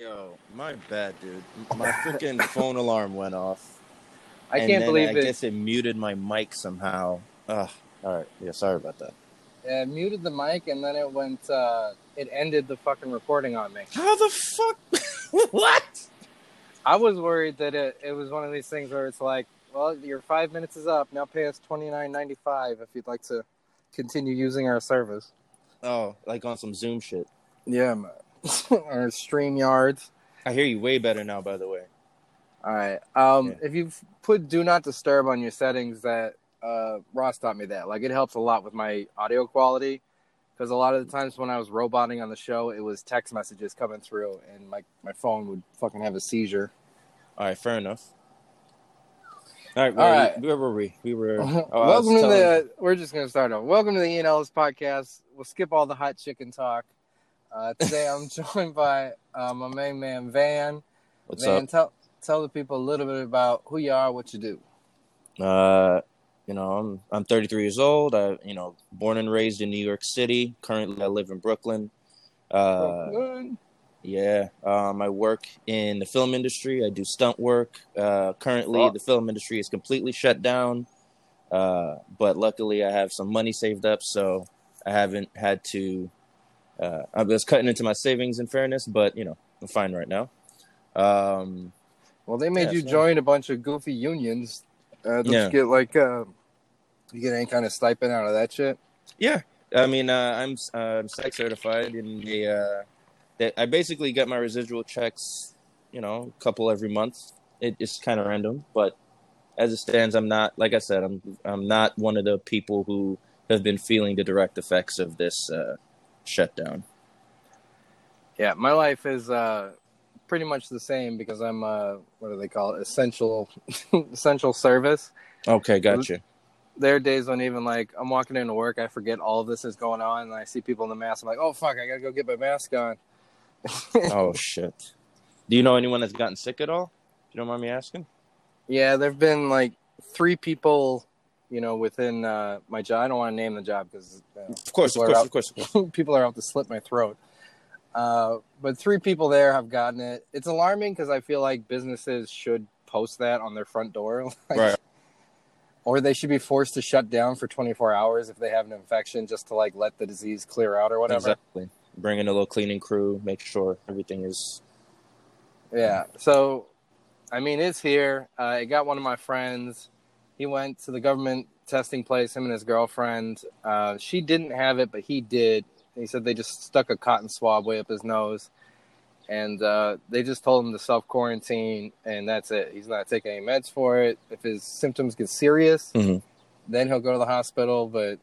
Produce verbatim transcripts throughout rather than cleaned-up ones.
Yo, my bad, dude. My freaking phone alarm went off, I and can't then I believe it. guess it muted my mic somehow. Ugh. All right. Yeah, sorry about that. It muted the mic, and then it went. Uh, it ended the fucking recording on me. How the fuck? What? I was worried that it, it was one of these things where it's like, well, your five minutes is up. Now pay us twenty-nine ninety-five if you'd like to continue using our service. Oh, like on some Zoom shit. Yeah, man. Or StreamYards. I hear you way better now, by the way. All right. Um, Yeah. If you've put Do Not Disturb on your settings, that uh, Ross taught me that. Like, it helps a lot with my audio quality. Because a lot of the times when I was roboting on the show, it was text messages coming through, and my, my phone would fucking have a seizure. All right, fair enough. All right, All where, right. where were we? We were. Oh, Welcome to telling... the. We're just gonna start off. Welcome to the Ian Ellis podcast. We'll skip all the hot chicken talk. Uh, today I'm joined by uh, my main man Van. What's Van, up? tell tell the people a little bit about who you are, what you do. Uh, you know, I'm I'm thirty-three years old. I, you know, born and raised in New York City. Currently, I live in Brooklyn. Uh, Brooklyn. Yeah, um, I work in the film industry. I do stunt work. Uh, currently, Fuck. the film industry is completely shut down, uh, but luckily, I have some money saved up, so I haven't had to. Uh, I was cutting into my savings, in fairness, but you know, I'm fine right now. Um, Well, they made yeah, you so- join a bunch of goofy unions. Uh, don't Yeah. you get like uh, you get any kind of stipend out of that shit? Yeah, I mean, uh, I'm uh, I'm psych certified, and they, uh, they, I basically get my residual checks, you know, a couple every month. It, it's kind of random, but as it stands, I'm not, like I said, I'm I'm not one of the people who have been feeling the direct effects of this uh, shutdown. Yeah, my life is uh, pretty much the same because I'm uh, what do they call it? Essential, essential service. Okay, gotcha. There are days when even like I'm walking into work, I forget all of this is going on, and I see people in the mask. I'm like, oh fuck, I gotta go get my mask on. Oh shit. Do you know anyone that's gotten sick at all? If you don't mind me asking. Yeah, there've been like three people, you know, within uh, my job. I don't want to name the job because you know, Of course, of people are course, out- of course, of course. people are out to slit my throat. Uh, but three people there have gotten it. It's alarming because I feel like businesses should post that on their front door. Like, Right. Or they should be forced to shut down for twenty-four hours if they have an infection just to like let the disease clear out or whatever. Exactly. Bring in a little cleaning crew, make sure everything is. Yeah. So, I mean, it's here. Uh, it got one of my friends. He went to the government testing place, him and his girlfriend. Uh, she didn't have it, but he did. He said they just stuck a cotton swab way up his nose. And uh, they just told him to self-quarantine, and that's it. He's not taking any meds for it. If his symptoms get serious, Mhm. then he'll go to the hospital, but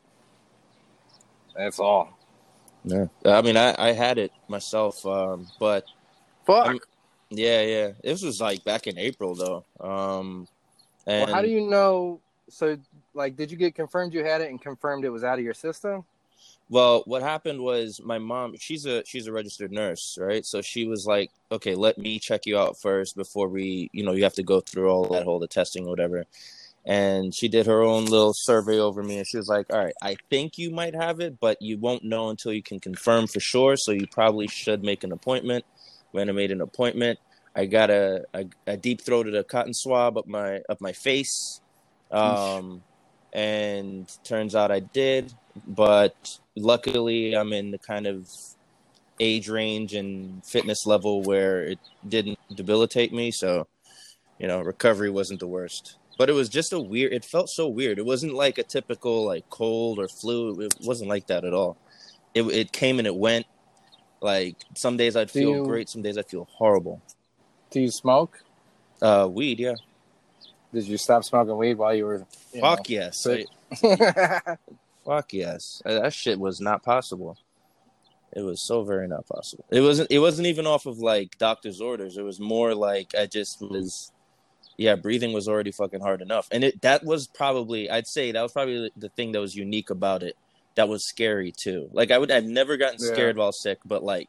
that's all. Yeah. I mean, I, I had it myself, um, but Fuck! I'm- yeah, yeah. This was like back in April, though. Um, and Well, how do you know? So, like, did you get confirmed you had it and confirmed it was out of your system? Well, what happened was my mom, she's a she's a registered nurse, right? So she was like, okay, let me check you out first before we, you know, you have to go through all that whole the testing or whatever. And she did her own little survey over me, and she was like, all right, I think you might have it, but you won't know until you can confirm for sure. So you probably should make an appointment. When I made an appointment, I got a, a, a deep throated a cotton swab up my up my face. Um, and turns out I did, but luckily I'm in the kind of age range and fitness level where it didn't debilitate me. So, you know, recovery wasn't the worst, but it was just a weird, it felt so weird. It wasn't like a typical like cold or flu. It wasn't like that at all. It it came and it went. Like some days I'd Do feel you- great. Some days I feel horrible. Do you smoke? Uh, weed. Yeah. Did you stop smoking weed while you were? You Fuck yes. sick? I- Fuck yes. Uh, That shit was not possible. It was so very not possible. It wasn't it wasn't even off of like doctor's orders. It was more like I just was yeah, breathing was already fucking hard enough. And it that was probably I'd say that was probably the thing that was unique about it. That was scary too. Like I would I've never gotten Yeah. scared while sick, but like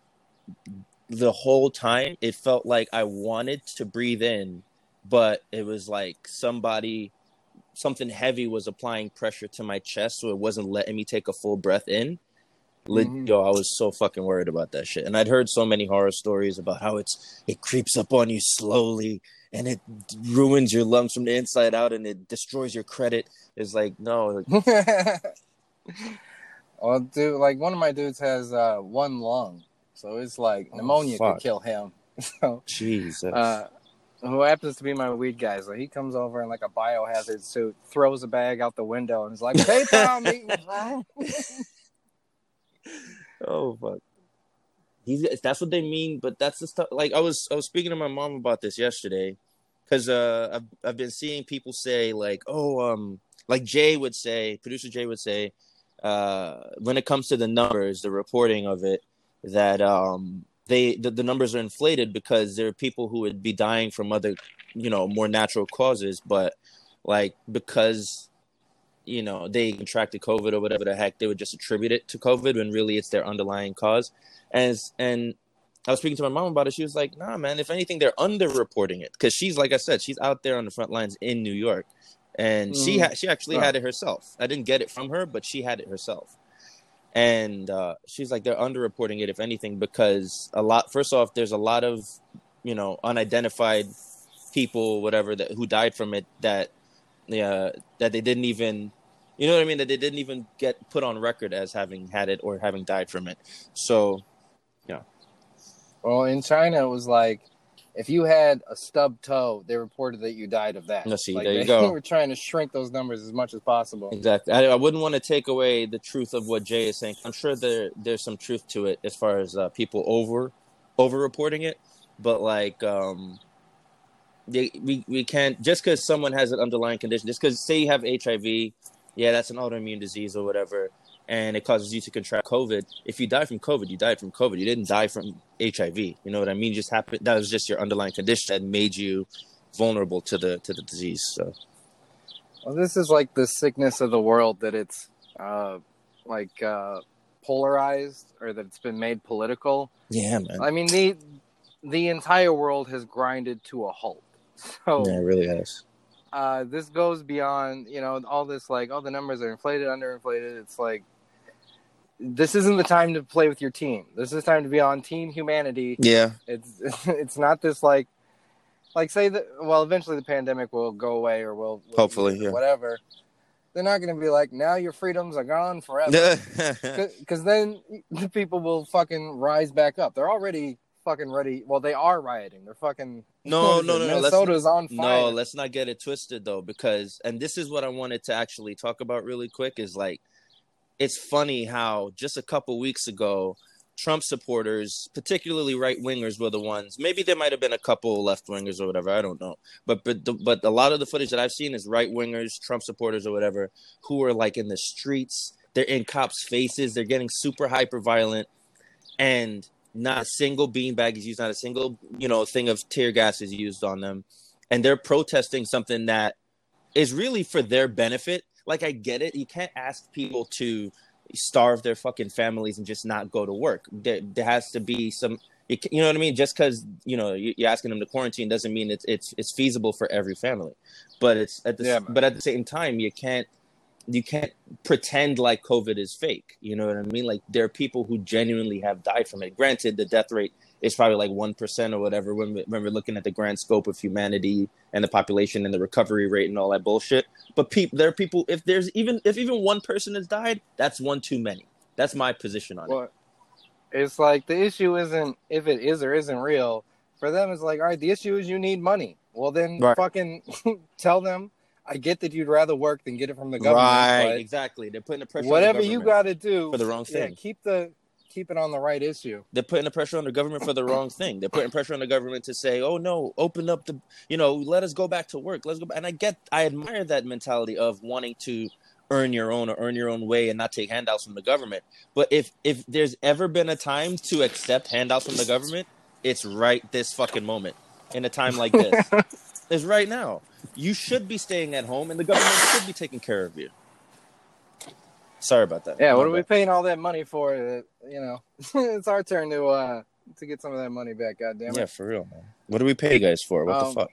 the whole time it felt like I wanted to breathe in, but it was like somebody something heavy was applying pressure to my chest, so it wasn't letting me take a full breath in. Mm-hmm. Yo, I was so fucking worried about that shit. And I'd heard so many horror stories about how it's it creeps up on you slowly and it ruins your lungs from the inside out and it destroys your credit. It's like, no. Like, well, dude, like one of my dudes has uh, one lung. So it's like pneumonia oh, could kill him. So, Jesus. Uh, who happens to be my weed guy. So he comes over in like a biohazard suit, throws a bag out the window, and is like, PayPal me. Oh, fuck. He's, that's what they mean, but that's the stuff. Like, I was I was speaking to my mom about this yesterday because uh, I've, I've been seeing people say, like, oh, um, like Jay would say, producer Jay would say, uh, when it comes to the numbers, the reporting of it, that um, they the, the numbers are inflated because there are people who would be dying from other, you know, more natural causes, but like because you know they contracted COVID or whatever the heck, they would just attribute it to COVID when really it's their underlying cause. And and I was speaking to my mom about it. She was like, "Nah, man. If anything, they're underreporting it because she's like I said, she's out there on the front lines in New York, and mm. she ha- she actually oh. had it herself. I didn't get it from her, but she had it herself." And uh, she's like, they're underreporting it, if anything, because a lot. First off, there's a lot of, you know, unidentified people, whatever, that who died from it that, yeah, that they didn't even, you know what I mean, that they didn't even get put on record as having had it or having died from it. So, yeah. Well, in China, it was like, if you had a stubbed toe, they reported that you died of that. Let's see, like there you they go. were trying to shrink those numbers as much as possible. Exactly. I, I wouldn't want to take away the truth of what Jay is saying. I'm sure there there's some truth to it as far as uh, people over over reporting it, but like um, they, we we can't just because someone has an underlying condition, just because say you have H I V, yeah, that's an autoimmune disease or whatever, and it causes you to contract COVID. If you die from COVID, you died from COVID. You didn't die from H I V. You know what I mean? Just happened. That was just your underlying condition that made you vulnerable to the to the disease. So, well, this is like the sickness of the world that it's uh, like uh, polarized or that it's been made political. Yeah, man. I mean the the entire world has grinded to a halt. So yeah, it really has. Uh, this goes beyond, you know, all this like, oh, the numbers are inflated, underinflated. It's like, this isn't the time to play with your team. This is time to be on Team Humanity. Yeah. It's it's not this like, like say that, well, eventually the pandemic will go away or will, will hopefully, yeah. whatever. They're not going to be like, now your freedoms are gone forever. Because then the people will fucking rise back up. They're already fucking ready. Well, they are rioting. They're fucking no, no, no, no. Minnesota's on fire. No, let's not get it twisted though, because and this is what I wanted to actually talk about really quick is like, it's funny how just a couple weeks ago, Trump supporters, particularly right wingers, were the ones. Maybe there might have been a couple left wingers or whatever. I don't know, but but the, but a lot of the footage that I've seen is right wingers, Trump supporters or whatever, who are like in the streets. They're in cops' faces. They're getting super hyper violent, and not a single beanbag is used, not a single, you know, thing of tear gas is used on them. And they're protesting something that is really for their benefit. Like, I get it. You can't ask people to starve their fucking families and just not go to work. There, there has to be some, you, you know what I mean? Just because, you know, you're asking them to quarantine doesn't mean it's it's it's feasible for every family. But it's at the, yeah, but at the same time, you can't, you can't pretend like COVID is fake. You know what I mean? Like, there are people who genuinely have died from it. Granted, the death rate is probably like one percent or whatever when, we, when we're looking at the grand scope of humanity and the population and the recovery rate and all that bullshit. But people, there are people, if there's even, if even one person has died, that's one too many. That's my position on well, it. It's like, the issue isn't if it is or isn't real. For them, it's like, all right, the issue is you need money. Well, then right. fucking tell them, I get that you'd rather work than get it from the government. Right, exactly. They're putting the pressure whatever on the you got to do for the wrong thing. Yeah, keep the keep it on the right issue. They're putting the pressure on the government for the wrong thing. They're putting pressure on the government to say, "Oh no, open up the, you know, let us go back to work. Let's go back." And I get, I admire that mentality of wanting to earn your own or earn your own way and not take handouts from the government. But if if there's ever been a time to accept handouts from the government, it's right this fucking moment in a time like this. It's right now. You should be staying at home, and the government should be taking care of you. Sorry about that. Yeah, what are we paying all that money for? Uh, you know, it's our turn to uh, to get some of that money back. Goddamn it! Yeah, for real, man. What do we pay you guys for? What um, the fuck?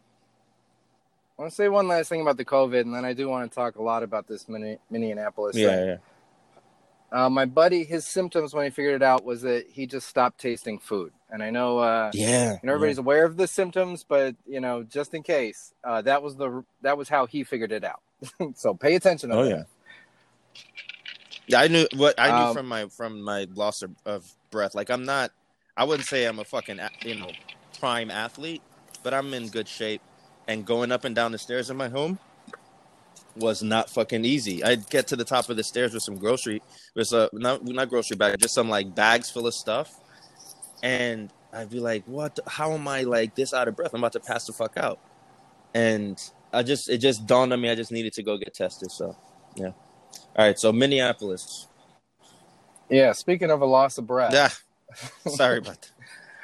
I want to say one last thing about the COVID, and then I do want to talk a lot about this mini, Minneapolis yeah, thing. Yeah. Uh, my buddy, his symptoms when he figured it out was that he just stopped tasting food. And I know, uh, Yeah, you know, everybody's yeah. aware of the symptoms, but you know, just in case, uh, that was the that was how he figured it out. So pay attention to Oh that. yeah. Yeah, I knew what I knew Um, from my from my loss of, of breath. Like I'm not, I wouldn't say I'm a fucking a- you know prime athlete, but I'm in good shape. And going up and down the stairs in my home was not fucking easy. I'd get to the top of the stairs with some grocery, with a not not grocery bag, just some like bags full of stuff, and I'd be like, "What? The, how am I like this out of breath? I'm about to pass the fuck out." And I just it just dawned on me I just needed to go get tested. So yeah. All right. So Minneapolis. yeah, speaking of a loss of breath. Yeah. Sorry about that.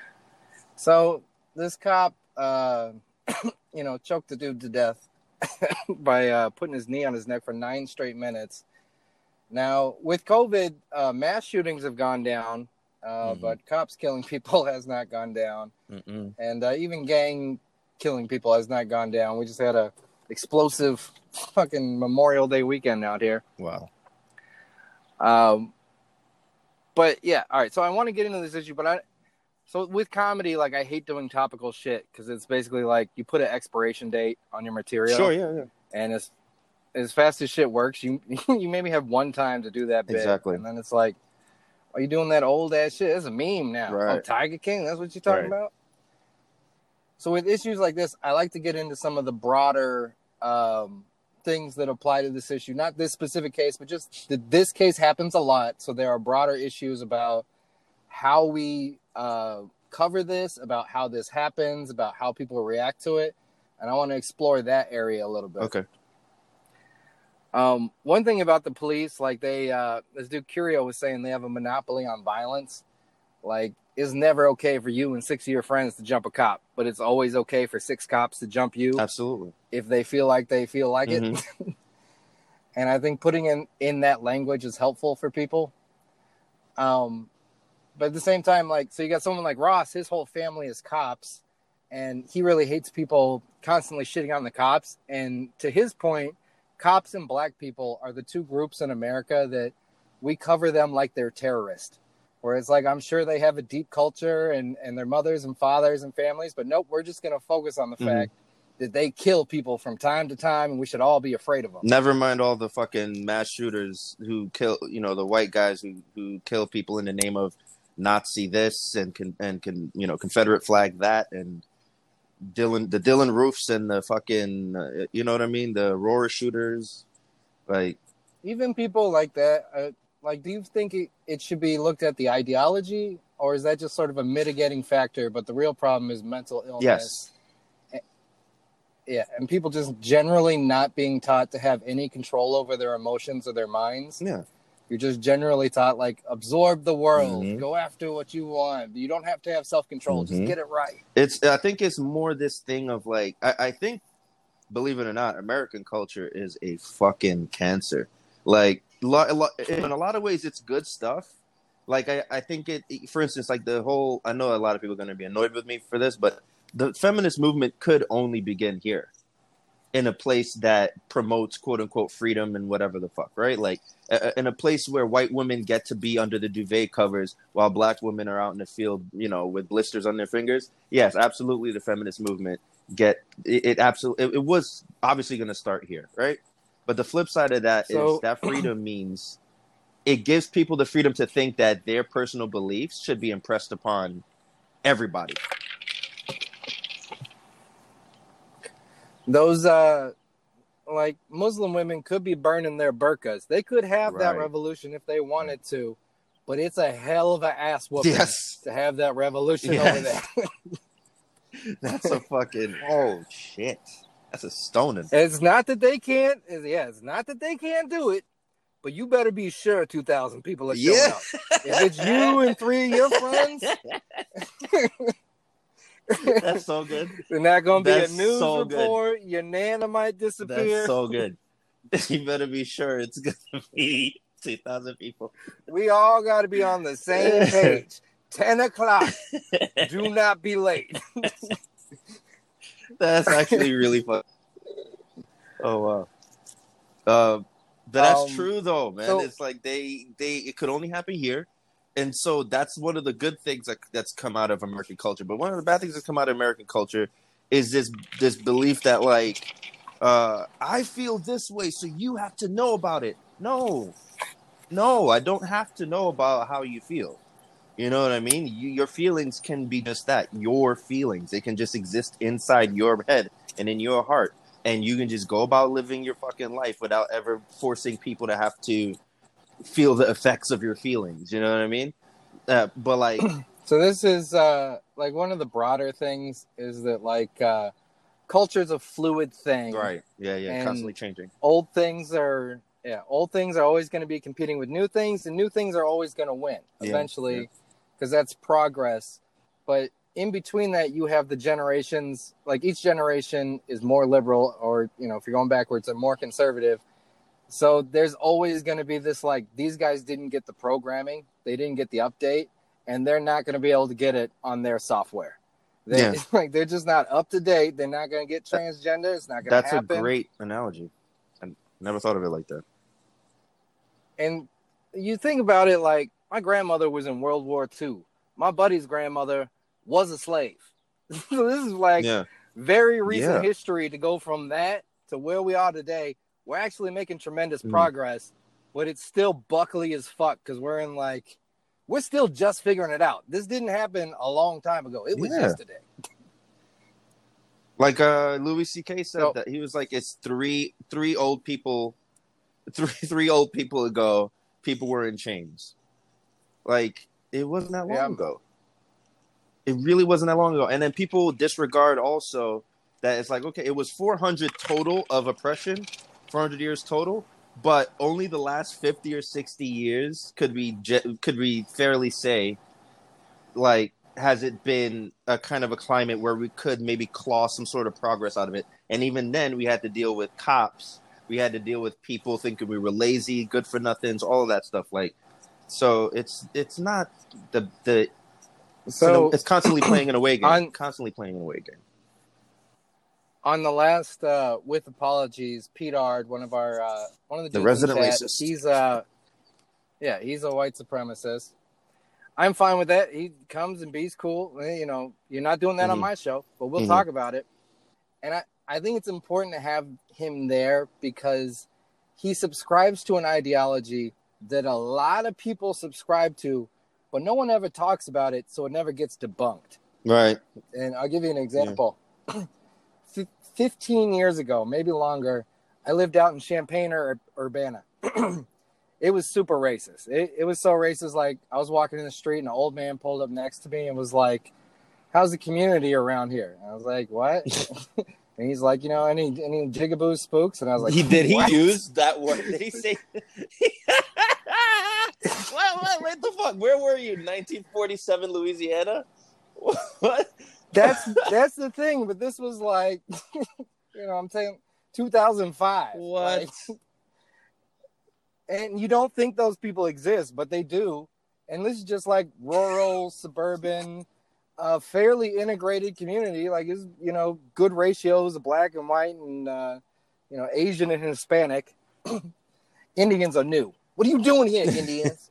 So this cop, uh, you know, choked the dude to death by uh, putting his knee on his neck for nine straight minutes. Now, with COVID, uh, mass shootings have gone down, uh, mm-hmm. but cops killing people has not gone down. Mm-mm. And uh, even gang killing people has not gone down. We just had a explosive fucking Memorial Day weekend out here. Wow. Um, but yeah, all right. So I want to get into this issue, but I, so with comedy, like I hate doing topical shit because it's basically like you put an expiration date on your material. Sure, yeah, yeah. And as as fast as shit works, you you maybe have one time to do that bit, exactly, and then it's like, are you doing that old ass shit? It's a meme now. Right. Oh, Tiger King, that's what you're talking right. about. So with issues like this, I like to get into some of the broader um, things that apply to this issue. Not this specific case, but just that this case happens a lot. So there are broader issues about how we uh, cover this, about how this happens, about how people react to it. And I want to explore that area a little bit. Okay. Um, one thing about the police, like they, uh, this dude Curio was saying they have a monopoly on violence. Like, it's never okay for you and six of your friends to jump a cop, but it's always okay for six cops to jump you. Absolutely. If they feel like they feel like mm-hmm. it. And I think putting in, in that language is helpful for people. Um, but at the same time, like, so you got someone like Ross, his whole family is cops, and he really hates people constantly shitting on the cops. And to his point, cops and black people are the two groups in America that we cover them like they're terrorists. Where it's like, I'm sure they have a deep culture and, and their mothers and fathers and families, but nope, we're just going to focus on the mm-hmm. fact that they kill people from time to time and we should all be afraid of them. Never mind all the fucking mass shooters who kill, you know, the white guys who, who kill people in the name of Nazi this and can, and can, you know, Confederate flag that, and Dylan, the Dylan Roofs and the fucking, uh, you know what I mean? The Aurora shooters, like. Even people like that, uh, like, do you think it, it should be looked at the ideology, or is that just sort of a mitigating factor? But the real problem is mental illness. Yes. And, yeah, and people just generally not being taught to have any control over their emotions or their minds. Yeah. You're just generally taught, like, absorb the world, mm-hmm. go after what you want. You don't have to have self-control. Mm-hmm. Just get it right. It's. I think it's more this thing of, like, I, I think, believe it or not, American culture is a fucking cancer. Like, in a lot of ways, it's good stuff. Like, I, I think it, for instance, like the whole, I know a lot of people are going to be annoyed with me for this, but the feminist movement could only begin here in a place that promotes quote unquote freedom and whatever the fuck, right? Like uh, in a place where white women get to be under the duvet covers while black women are out in the field, you know, with blisters on their fingers. Yes, absolutely. The feminist movement get it, it absolutely, it, it was obviously going to start here, right? But the flip side of that so, is that freedom means it gives people the freedom to think that their personal beliefs should be impressed upon everybody. Those, uh, like, Muslim women could be burning their burqas. They could have right. that revolution if they wanted to, but it's a hell of an ass whooping yes. to have that revolution yes. over there. That's a fucking, oh, shit. That's a stoning. It's not that they can't. Yeah, it's not that they can't do it, but you better be sure two thousand people are showing yeah. up. If it's you and three of your friends, that's so good. They're not going to be a That's news so report. Good. Your nana might disappear. That's so good. You better be sure it's going to be two thousand people. We all got to be on the same page. ten o'clock. Do not be late. That's actually really fun. Oh, wow. Uh, But that's Um, true though, man. so It's like they they it could only happen here. And so that's one of the good things that, that's come out of American culture. But one of the bad things that's come out of American culture is this this belief that like uh, I feel this way, so you have to know about it. No, no, I don't have to know about how you feel. You know what I mean? You, your feelings can be just that, your feelings. They can just exist inside your head and in your heart. And you can just go about living your fucking life without ever forcing people to have to feel the effects of your feelings. You know what I mean? Uh, but like, so this is uh, like one of the broader things is that like uh, culture's a fluid thing, right? Yeah, yeah, and constantly changing. Old things are yeah, old things are always going to be competing with new things, and new things are always going to win eventually, because yeah, yeah. that's progress. But in between that, you have the generations. Like each generation is more liberal, or you know, if you're going backwards, they're more conservative. So there's always going to be this, like, these guys didn't get the programming, they didn't get the update, and they're not going to be able to get it on their software. They, yeah. Like, they're just not up to date. They're not going to get transgender. It's not going to happen. That's a great analogy. I never thought of it like that. And you think about it, like, my grandmother was in World War Two. My buddy's grandmother was a slave. So this is, like, yeah. very recent yeah. history to go from that to where we are today. We're actually making tremendous mm. progress, but it's still buckly as fuck because we're in like, we're still just figuring it out. This didn't happen a long time ago. It was yeah. yesterday. Like uh, Louis C K said so, that he was like, it's three three old people, three three old people ago, people were in chains. Like it wasn't that long yeah. ago. It really wasn't that long ago. And then people disregard also that it's like, okay, it was four hundred total of oppression. four hundred years total, but only the last fifty or sixty years could we could we fairly say, like, has it been a kind of a climate where we could maybe claw some sort of progress out of it? And even then, we had to deal with cops. We had to deal with people thinking we were lazy, good for nothings, all of that stuff. Like, so it's it's not the the so it's constantly playing an away game, on, constantly playing an away game. On the last, uh, with apologies, Pete Ard, one of our, uh, one of the, the resident chat, racist. He's, uh, yeah, he's a white supremacist. I'm fine with that. He comes and be's cool. You know, you're not doing that mm-hmm. on my show, but we'll mm-hmm. talk about it. And I, I think it's important to have him there because he subscribes to an ideology that a lot of people subscribe to, but no one ever talks about it, so it never gets debunked. Right. And I'll give you an example. Yeah. fifteen years ago, maybe longer, I lived out in Champaign or Urbana. It was super racist. It, it was so racist, like, I was walking in the street and an old man pulled up next to me and was like, how's the community around here? And I was like, what? And he's like, you know, any any jigaboo spooks? And I was like, he did what? He use that word? Did he say? what, what, what the fuck? Where were you? nineteen forty-seven Louisiana? What? That's that's the thing, but this was like, you know, I'm saying two thousand five. What? Like, and you don't think those people exist, but they do. And this is just like rural, suburban, uh, fairly integrated community. Like, it's, you know, good ratios of black and white and, uh, you know, Asian and Hispanic. Indians are new. What are you doing here, Indians?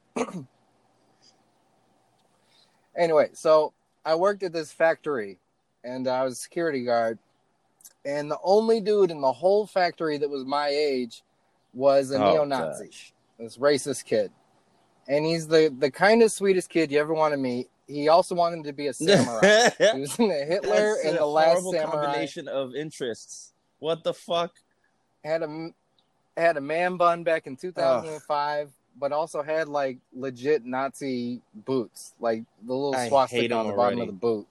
Anyway, so I worked at this factory, and I was a security guard, and the only dude in the whole factory that was my age was a oh, neo-Nazi, gosh. This racist kid. And he's the, the kindest, sweetest kid you ever want to meet. He also wanted to be a samurai. He was in the Hitler That's and a the Last horrible Samurai. Combination of interests. What the fuck? Had a, had a man bun back in two thousand five. Oh. But also had, like, legit Nazi boots. Like, the little swastika on the bottom of the boot.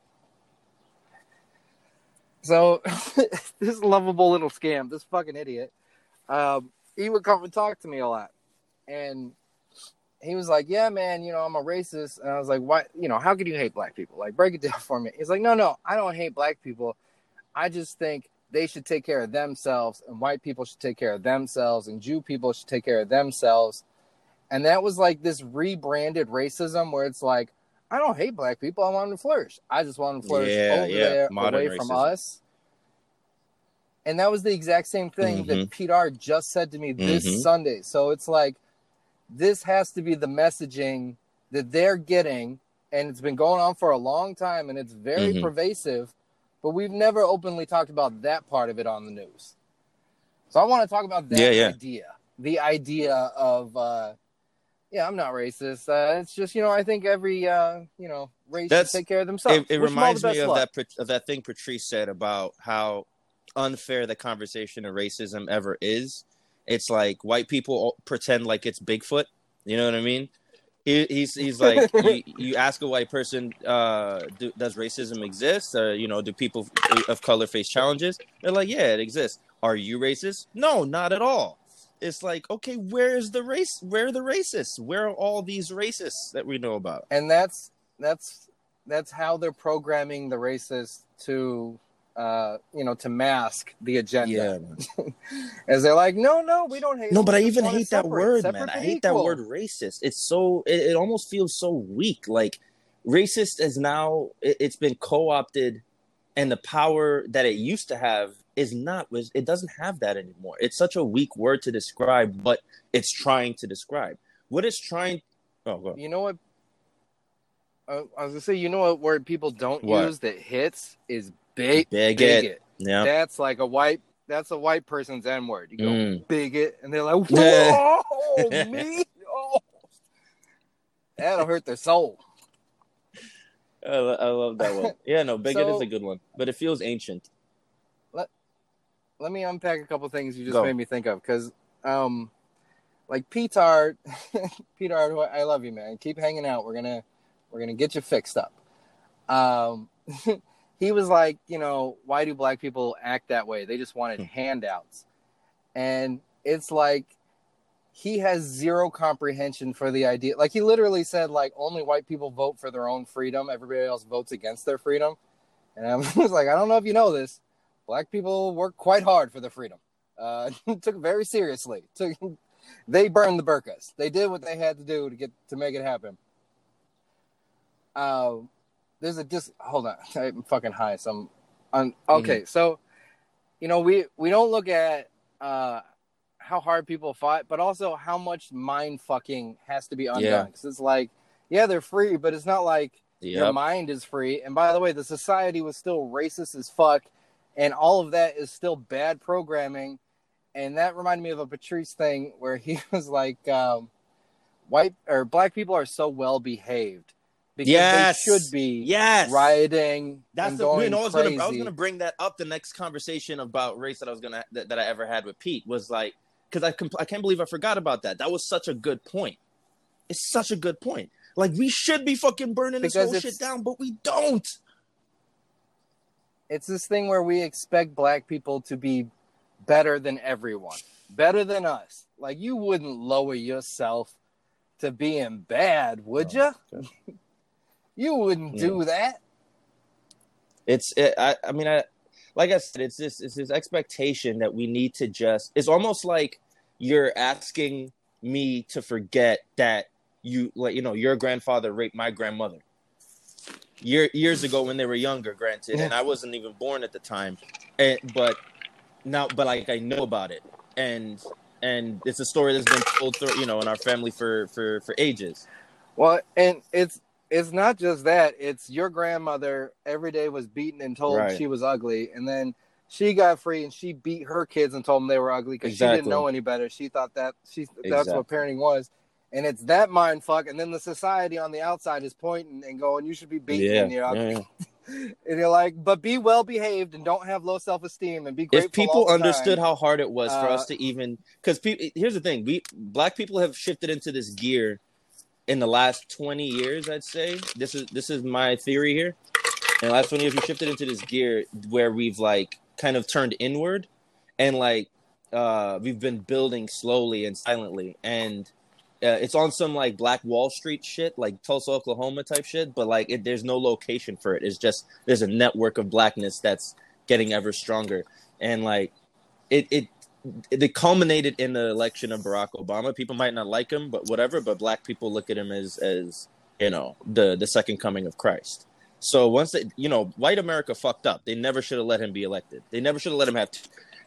So, this lovable little scam, this fucking idiot, um, he would come and talk to me a lot. And he was like, yeah, man, you know, I'm a racist. And I was like, why? You know, how could you hate black people? Like, break it down for me. He's like, no, no, I don't hate black people. I just think they should take care of themselves, and white people should take care of themselves, and Jew people should take care of themselves. And that was like this rebranded racism where it's like, I don't hate black people. I want them to flourish. I just want them to flourish yeah, over yeah. there, Modern away racism. from us. And that was the exact same thing Mm-hmm. that Pete Art just said to me this Mm-hmm. Sunday. So it's like, this has to be the messaging that they're getting, and it's been going on for a long time, and it's very Mm-hmm. pervasive, but we've never openly talked about that part of it on the news. So I want to talk about that Yeah, yeah. idea, the idea of, uh, yeah, I'm not racist. Uh, it's just, you know, I think every, uh, you know, race That's should take care of themselves. it. It Wish them all the reminds me best of luck. that Pat- of that thing Patrice said about how unfair the conversation of racism ever is. It's like white people pretend like it's Bigfoot. You know what I mean? He, he's he's like you, you ask a white person, uh, do, does racism exist? Or, you know, do people of color face challenges? They're like, yeah, it exists. Are you racist? No, not at all. It's like, okay, where is the race? Where are the racists? Where are all these racists that we know about? And that's that's that's how they're programming the racists to, uh, you know, to mask the agenda. Yeah, man. As they're like, no, no, we don't hate. No, them. but We I just even want it hate that separate, word, separate man. I but hate that equal." word racist. It's so, it, it almost feels so weak. Like racist is now, it, it's been co-opted, and the power that it used to have is not, it doesn't have that anymore. It's such a weak word to describe what it's trying to describe. What it's trying, oh, go. You know what? Uh, I was gonna say, you know what word people don't What? use that hits is big Bigot. bigot. Yeah. That's like a white. That's a white person's N word. You go Mm. bigot, and they're like, Yeah. "Whoa, me! Oh, that'll hurt their soul." I, lo- I love that one. Yeah, no, bigot So- is a good one, but it feels ancient. Let me unpack a couple things you just Go. made me think of, because, um, like Petard, Petard, I love you, man. Keep hanging out. We're gonna, we're gonna get you fixed up. Um, he was like, you know, why do black people act that way? They just wanted handouts, and it's like he has zero comprehension for the idea. Like he literally said, like only white people vote for their own freedom. Everybody else votes against their freedom. And I was like, I don't know if you know this. Black people work quite hard for their freedom. Uh, took it very seriously. Took, they burned the burqas. They did what they had to do to get to make it happen. Uh, there's a just hold on. I'm fucking high. So I'm on. Okay, mm-hmm. So you know we we don't look at uh, how hard people fought, but also how much mind fucking has to be undone. Because yeah. It's like, yeah, they're free, but it's not like yep. Your mind is free. And by the way, the society was still racist as fuck. And all of that is still bad programming. And that reminded me of a Patrice thing where he was like, um, white or black people are so well behaved because yes. they should be yes. rioting. That's and the, going you know, I was crazy. Gonna, I was going to bring that up. The next conversation about race that I was going to, that, that I ever had with Pete was like, because I, I can't believe I forgot about that. That was such a good point. It's such a good point. Like, we should be fucking burning this whole shit down, but we don't. It's this thing where we expect black people to be better than everyone, better than us. Like, you wouldn't lower yourself to being bad, would no, you? You wouldn't yeah. do that. It's, it, I, I mean, I, like I said, it's this, it's this expectation that we need to just, it's almost like you're asking me to forget that you, like, you know, your grandfather raped my grandmother. Year, years ago when they were younger, granted, and I wasn't even born at the time, and, but now, but like I know about it, and and it's a story that's been told through, you know, in our family for for for ages. Well, and it's it's not just that; it's your grandmother every day was beaten and told right. she was ugly, and then she got free and she beat her kids and told them they were ugly because exactly. she didn't know any better. She thought that she that's exactly. what parenting was. And it's that mind fuck, and then the society on the outside is pointing and going, "You should be beaten." Yeah, and, you're yeah, yeah. And you're like, "But be well behaved and don't have low self esteem and be grateful." If people all the understood time, how hard it was uh, for us to even, because pe- here's the thing: we black people have shifted into this gear in the last twenty years. I'd say this is this is my theory here. In the last twenty years, we shifted into this gear where we've like kind of turned inward, and like uh, we've been building slowly and silently, and. Uh, it's on some like Black Wall Street shit, like Tulsa, Oklahoma type shit, but like it, there's no location for it. It's just there's a network of blackness that's getting ever stronger, and like it it it culminated in the election of Barack Obama. People might not like him, but whatever. But black people look at him as as you know the the second coming of Christ. So once they, you know, white America fucked up. They never should have let him be elected. They never should have let him have. T-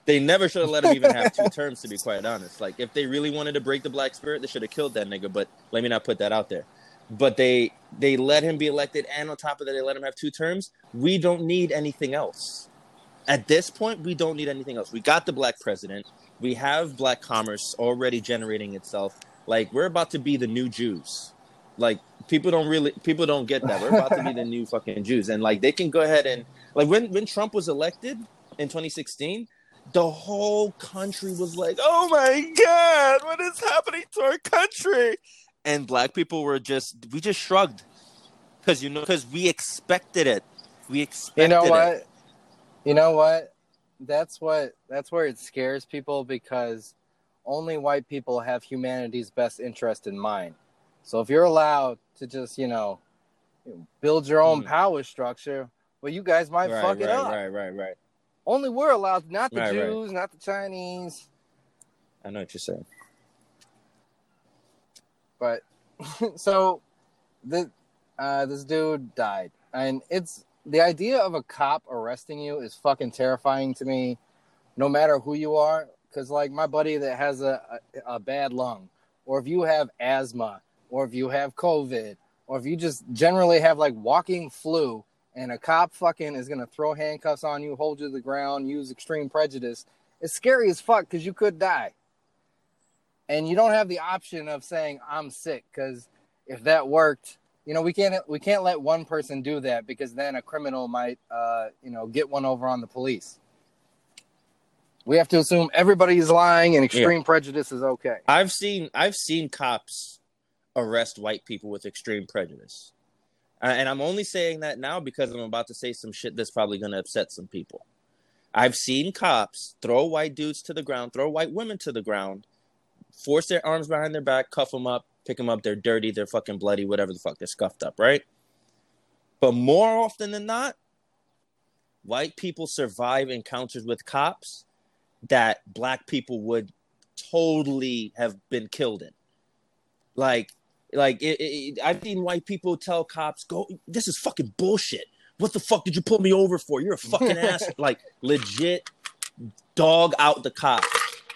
They never should have let him even have two terms, to be quite honest. Like, if they really wanted to break the black spirit, they should have killed that nigga. But let me not put that out there. But they they let him be elected, and on top of that, they let him have two terms. We don't need anything else. At this point, we don't need anything else. We got the black president. We have black commerce already generating itself. Like, we're about to be the new Jews. Like, people don't really, people don't get that. We're about to be the new fucking Jews. And, like, they can go ahead and, like, when, when Trump was elected in twenty sixteen, the whole country was like, oh my God, what is happening to our country? And black people were just, we just shrugged. Because, you know, because we expected it. We expected it. You know what? It. You know what? That's what, that's where it scares people, because only white people have humanity's best interest in mind. So if you're allowed to just, you know, build your own mm. power structure, well, you guys might right, fuck it right, up. Right, right, right. Only we're allowed, not the right, Jews, right. not the Chinese. I know what you're saying. But, so, the, uh, this dude died. And it's, the idea of a cop arresting you is fucking terrifying to me, no matter who you are. Because, like, my buddy that has a, a, a bad lung, or if you have asthma, or if you have COVID, or if you just generally have, like, walking flu, and a cop fucking is going to throw handcuffs on you, hold you to the ground, use extreme prejudice, it's scary as fuck, because you could die. And you don't have the option of saying, I'm sick, because if that worked, you know, we can't we can't let one person do that, because then a criminal might, uh, you know, get one over on the police. We have to assume everybody's lying and extreme yeah. prejudice is okay. I've seen I've seen cops arrest white people with extreme prejudice. Uh, and I'm only saying that now because I'm about to say some shit that's probably going to upset some people. I've seen cops throw white dudes to the ground, throw white women to the ground, force their arms behind their back, cuff them up, pick them up. They're dirty, they're fucking bloody, whatever the fuck. They're scuffed up, right? But more often than not, white people survive encounters with cops that black people would totally have been killed in. Like, like it, it, I've seen white people tell cops, "Go, this is fucking bullshit. What the fuck did you pull me over for? You're a fucking ass." Like, legit dog out the cops.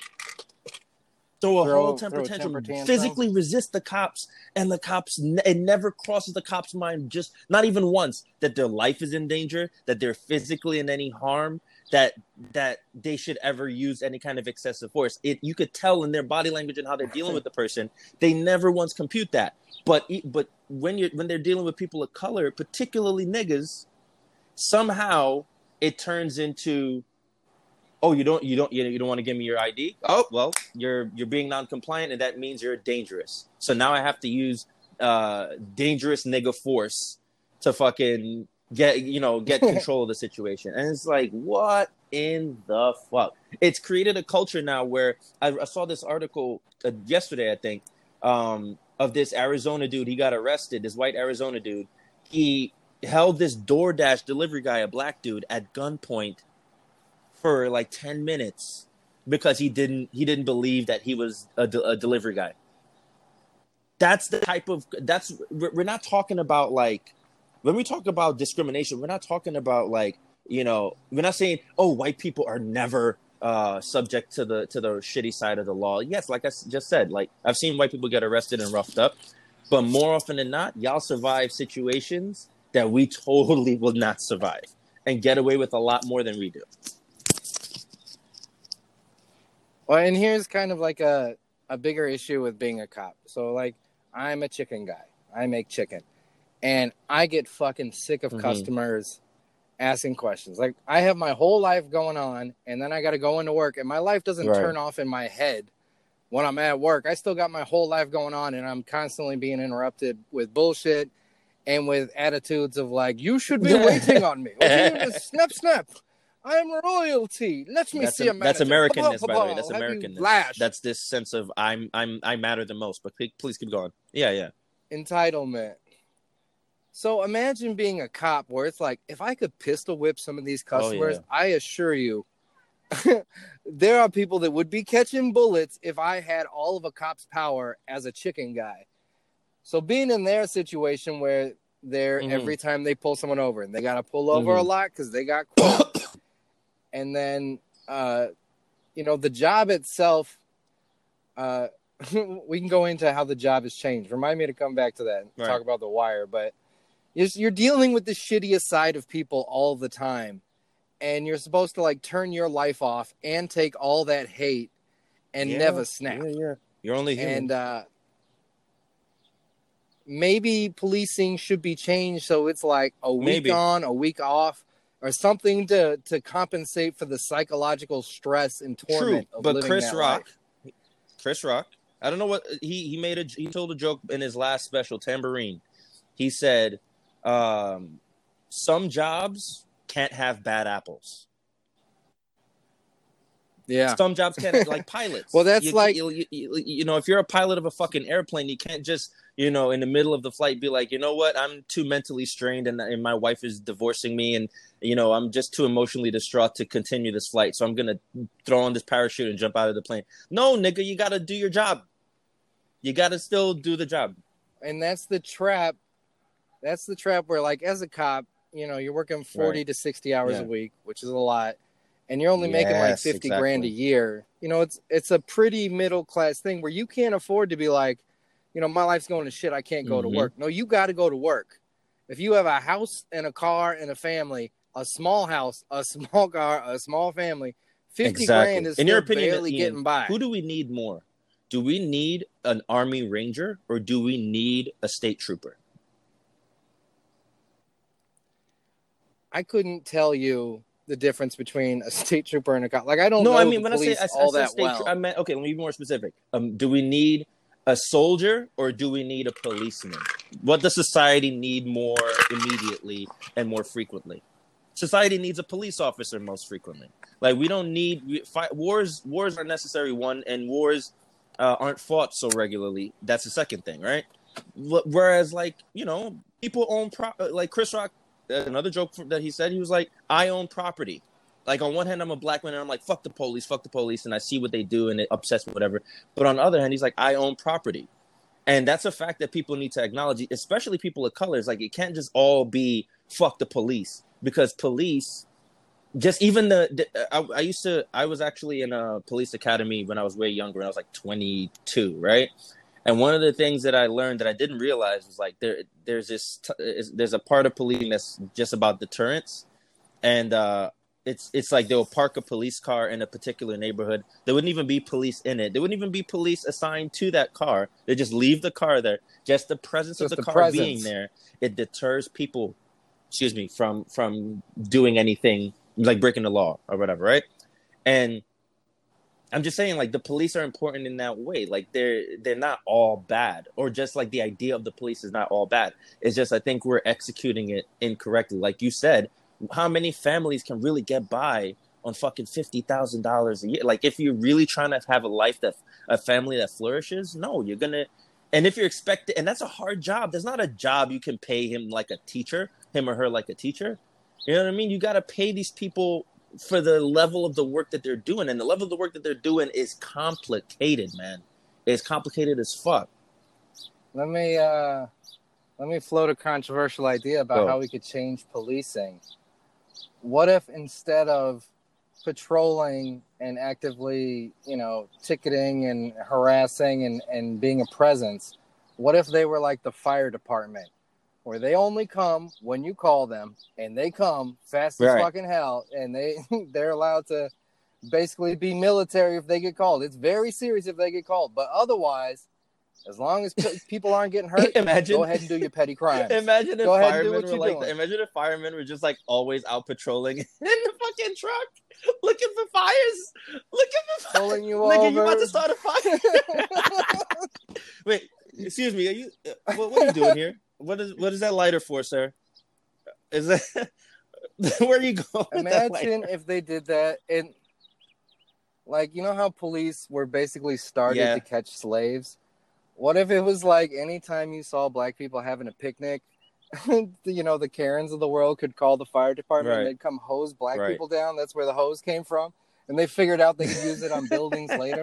Throw a throw, whole temper, a tantrum, temper tantrum, physically resist the cops, and the cops, it never crosses the cops' mind, just not even once, that their life is in danger, that they're physically in any harm, that that they should ever use any kind of excessive force. It you could tell in their body language and how they're dealing with the person. They never once compute that. But but when you're when they're dealing with people of color, particularly niggas, somehow it turns into, oh, you don't you don't you, you don't want to give me your I D? Oh, well, you're you're being non-compliant, and that means you're dangerous. So now I have to use uh, dangerous nigga force to fucking get you know get control of the situation. And it's like, what in the fuck? It's created a culture now where I, I saw this article uh, yesterday, I think, um, of this Arizona dude. He got arrested. This white Arizona dude. He held this DoorDash delivery guy, a black dude, at gunpoint for like ten minutes because he didn't he didn't believe that he was a, de- a delivery guy. That's the type of that's we're not talking about, like, when we talk about discrimination, we're not talking about, like, you know, we're not saying, oh, white people are never uh, subject to the to the shitty side of the law. Yes, like I just said, like, I've seen white people get arrested and roughed up, but more often than not, y'all survive situations that we totally will not survive and get away with a lot more than we do. Well, and here's kind of like a, a bigger issue with being a cop. So, like, I'm a chicken guy. I make chicken. And I get fucking sick of mm-hmm. customers asking questions. Like, I have my whole life going on, and then I got to go into work, and my life doesn't right. turn off in my head when I'm at work. I still got my whole life going on, and I'm constantly being interrupted with bullshit and with attitudes of, like, you should be waiting on me. Snap, snap. I'm royalty. Let me that's see a, a manager. That's Americanness, pa-pa, by the way. That's Americanness. That's this sense of I'm I'm I matter the most. But please keep going. Yeah, yeah. Entitlement. So imagine being a cop where it's like, if I could pistol whip some of these customers, oh, yeah. I assure you, there are people that would be catching bullets if I had all of a cop's power as a chicken guy. So being in their situation where they're mm-hmm. every time they pull someone over, and they got to pull over mm-hmm. a lot because they got quotes. And then uh, you know, the job itself, uh, we can go into how the job has changed. Remind me to come back to that and Right. talk about The Wire. But you're, you're dealing with the shittiest side of people all the time. And you're supposed to, like, turn your life off and take all that hate and Yeah. never snap. Yeah, yeah. You're only human. And uh, maybe policing should be changed so it's like a week Maybe. on, a week off, or something to, to compensate for the psychological stress and True, torment of but living Chris that Rock, life. Chris Rock, I don't know what he he made a he told a joke in his last special, Tambourine. He said, um, "Some jobs can't have bad apples. Yeah. Some jobs can't, like pilots. Well, that's you, like- you, you, you, you know, if you're a pilot of a fucking airplane, you can't just, you know, in the middle of the flight be like, you know what, I'm too mentally strained and, and my wife is divorcing me and, you know, I'm just too emotionally distraught to continue this flight. So I'm going to throw on this parachute and jump out of the plane. No, nigga, you got to do your job. You got to still do the job. And that's the trap. That's the trap where, like, as a cop, you know, you're working forty Right. to sixty hours Yeah. a week, which is a lot. And you're only making like Yes, fifty exactly. grand a year. You know, it's it's a pretty middle class thing where you can't afford to be like, you know, my life's going to shit. I can't go to Mhm. work. No, you got to go to work. If you have a house and a car and a family, a small house, a small car, a small family, fifty Exactly. grand is In still your opinion, barely Ian, getting by. who do we need more? Do we need an Army Ranger or do we need a state trooper? I couldn't tell you the difference between a state trooper and a cop. Like, I don't No, know I mean the when I say police I, I all said that state, well. tro- I meant okay. Let me be more specific. Um, do we need a soldier or do we need a policeman? What does society need more immediately and more frequently? Society needs a police officer most frequently. Like we don't need we, fight, wars. Wars are necessary. One and wars uh, aren't fought so regularly. That's the second thing, right? Wh- Whereas, like you know, people own pro- like Chris Rock. uh, Another joke that he said, he was like, "I own property." Like on one hand, I'm a black man and I'm like, fuck the police, fuck the police. And I see what they do and it upsets me, whatever. But on the other hand, he's like, I own property. And that's a fact that people need to acknowledge, especially people of colors. Like it can't just all be fuck the police because police, just even the, the I, I used to, I was actually in a police academy when I was way younger and I was like twenty-two, right? And one of the things that I learned that I didn't realize was like there, there's this, t- there's a part of policing that's just about deterrence. And, uh, It's it's like they'll park a police car in a particular neighborhood. There wouldn't even be police in it. There wouldn't even be police assigned to that car. They just leave the car there. Just the presence Just of the, the car presence. being there, it deters people, excuse me, from from doing anything like breaking the law or whatever, right? And I'm just saying, like the police are important in that way. Like they're they're not all bad, or just like the idea of the police is not all bad. It's just I think we're executing it incorrectly. Like you said. How many families can really get by on fucking fifty thousand dollars a year? Like, if you're really trying to have a life that a family that flourishes, no, you're gonna. And if you're expected, and that's a hard job. There's not a job you can pay him like a teacher, him or her like a teacher. You know what I mean? You got to pay these people for the level of the work that they're doing, and the level of the work that they're doing is complicated, man. It's complicated as fuck. Let me uh, let me float a controversial idea about Go. how we could change policing. What if instead of patrolling and actively, you know, ticketing and harassing and, and being a presence, what if they were like the fire department, where they only come when you call them, and they come fast as Right. fucking hell, and they they're allowed to basically be military if they get called. It's very serious if they get called, but otherwise, as long as pe- people aren't getting hurt, Imagine- go ahead and do your petty crimes. Imagine if Go ahead and do firemen what were you're like, doing. imagine if firemen were just like always out patrolling in the fucking truck, looking for fires, looking for fires. Pulling you Nigga, over. you about to start a fire? Wait, excuse me. Are you? uh, What, what are you doing here? What is what is that lighter for, sir? Is that where are you going? with that lighter? Imagine if they did that, and like, you know how police were basically started Yeah. to catch slaves? What if it was like anytime you saw black people having a picnic, you know, the Karens of the world could call the fire department Right. and they'd come hose black Right. people down. That's where the hose came from. And they figured out they could use it on buildings later.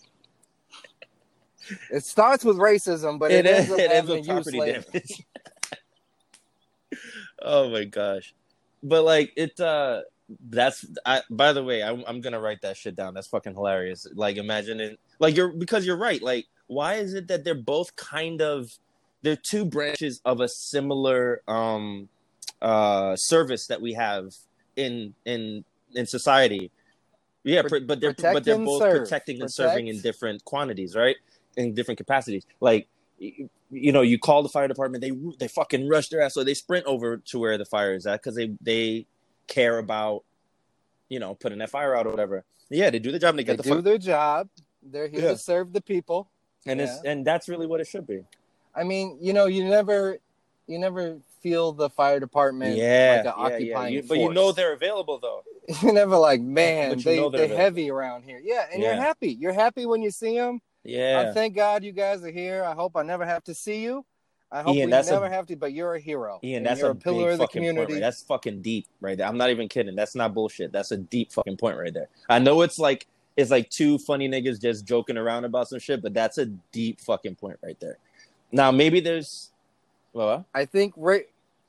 It starts with racism, but it, It ends is. up It ends having with a use property later. damage. Oh my gosh! But like it, uh, That's I, by the way, I'm I'm gonna write that shit down. That's fucking hilarious. Like, imagine it. Like, you're because you're right. Like, why is it that they're both kind of they're two branches of a similar um uh service that we have in in in society? Yeah, Pro- but they're protect but they're and both serve. protecting and Protect. serving in different quantities, right? In different capacities. Like, you know, you call the fire department, they they fucking rush their ass, so they sprint over to where the fire is at because they they care about, you know, putting that fire out or whatever. Yeah, they do the job and they get They the do fuck. their job. They're here Yeah. to serve the people. And Yeah. it's and that's really what it should be. I mean, you know, you never, you never feel the fire department Yeah, like an yeah, yeah. occupying You, force. but you know they're available though. You're never like, man, But you they know they're they available. heavy around here. Yeah, and Yeah. you're happy. You're happy when you see them. Yeah. Uh, thank God you guys are here. I hope I never have to see you. I hope Ian, we that's a- never have to. But you're a hero. Ian, and that's you're a, a pillar big of the fucking point community. right. That's fucking deep right there. I'm not even kidding. That's not bullshit. That's a deep fucking point right there. I know it's like it's like two funny niggas just joking around about some shit, but that's a deep fucking point right there. Now maybe there's well, I think ra-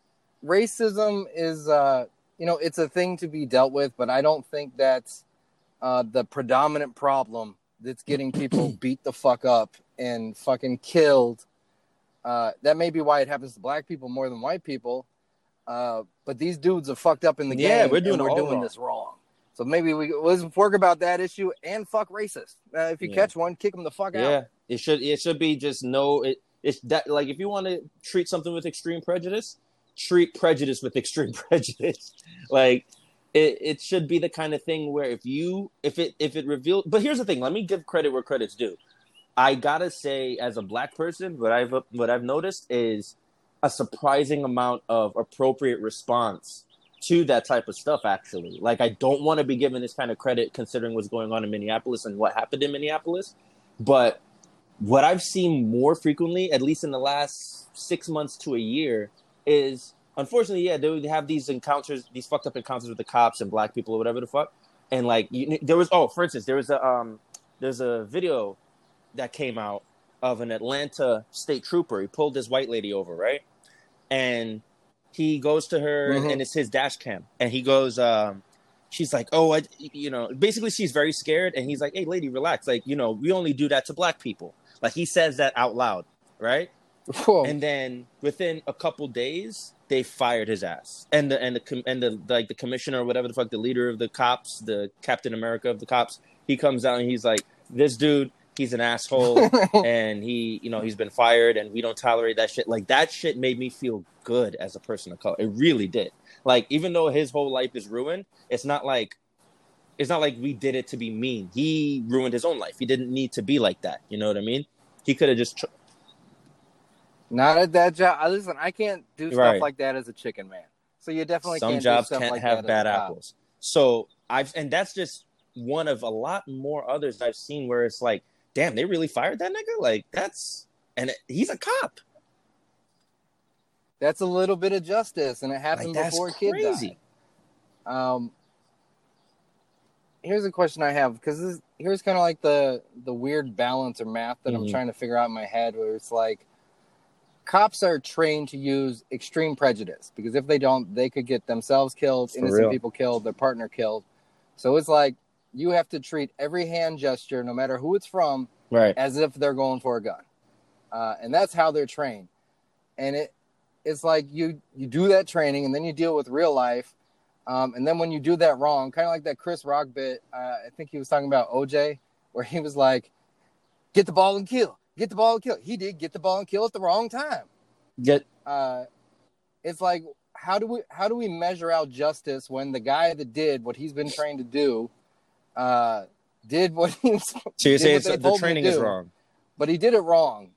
racism is, uh, you know, it's a thing to be dealt with, but I don't think that's uh, the predominant problem that's getting people beat the fuck up and fucking killed. Uh, that may be why it happens to black people more than white people. Uh, but these dudes are fucked up in the Yeah, game. we're doing and we're it all doing wrong. this wrong. So maybe we let's work about that issue and fuck racist. Uh, if you Yeah. catch one, kick them the fuck yeah, out. it should it should be just no. It it's that like if you want to treat something with extreme prejudice, treat prejudice with extreme prejudice. Like it, it should be the kind of thing where if you if it if it revealed. But here's the thing. Let me give credit where credit's due. I gotta say, as a black person, what I've what I've noticed is a surprising amount of appropriate response to that type of stuff. Actually, like I don't want to be given this kind of credit considering what's going on in Minneapolis and what happened in Minneapolis, but what I've seen more frequently, at least in the last six months to a year, is unfortunately, yeah, they would have these encounters, these fucked up encounters with the cops and black people or whatever the fuck, and like you, there was oh, for instance, there was a um, there's a video that came out of an Atlanta state trooper. He pulled this white lady over, right? And he goes to her, Mhm. and it's his dash cam. And he goes, um, she's like, oh, I, you know, basically she's very scared. And he's like, hey, lady, relax. Like, you know, we only do that to black people. Like, he says that out loud, right? Whoa. And then within a couple days, they fired his ass. And the and the com- and the like the commissioner or whatever the fuck, the leader of the cops, the Captain America of the cops, he comes out and he's like, this dude, he's an asshole, and he, you know, he's been fired, and we don't tolerate that shit. Like, that shit made me feel good as a person of color. It really did. Like, even though his whole life is ruined, it's not like it's not like we did it to be mean. He ruined his own life. He didn't need to be like that. You know what I mean? He could have just. Tr- Not at that job. I Listen, I can't do stuff Right. like that as a chicken man. So you definitely Some can't jobs do stuff can't like have that bad as a cop. apples. So I've and that's just one of a lot more others I've seen where it's like, damn, they really fired that nigga. Like that's and it, he's a cop. That's a little bit of justice, and it happened Like, that's before a kid crazy. died. Um, here's a question I have, because here's kind of like the the weird balance or math that I'm Mhm. trying to figure out in my head, where it's like cops are trained to use extreme prejudice, because if they don't, they could get themselves killed, For innocent real. people killed, their partner killed. So it's like you have to treat every hand gesture, no matter who it's from, Right. as if they're going for a gun, uh, and that's how they're trained. And it it's like you you do that training, and then you deal with real life, um, and then when you do that wrong, kind of like that Chris Rock bit, uh, I think he was talking about O J, where he was like, "Get the ball and kill, get the ball and kill." He did get the ball and kill at the wrong time. Get Uh, it's like how do we how do we measure out justice when the guy that did what he's been trained to do, uh, did what he was, so you're did saying what so they the told him to training is do, wrong. but he did it wrong.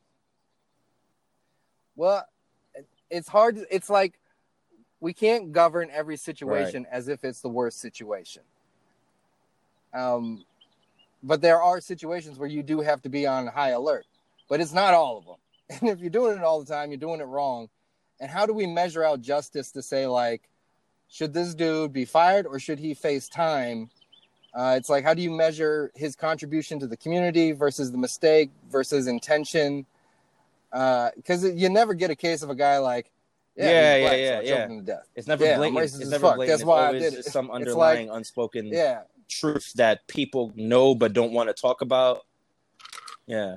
Well, it's hard. It's like we can't govern every situation as if it's the worst situation. Um, but there are situations where you do have to be on high alert, but it's not all of them. And if you're doing it all the time, you're doing it wrong. And how do we measure out justice to say, like, should this dude be fired or should he face time? Uh, it's like, how do you measure his contribution to the community versus the mistake versus intention? Because uh, you never get a case of a guy like, Yeah, he's Yeah, yeah, black, so yeah, I yeah. choked him to death. It's never Yeah, I'm blatant. racist It's as never fuck. blatant. That's It's why I always did it. just some It's like, underlying unspoken yeah, truths that people know but don't want to talk about. Yeah.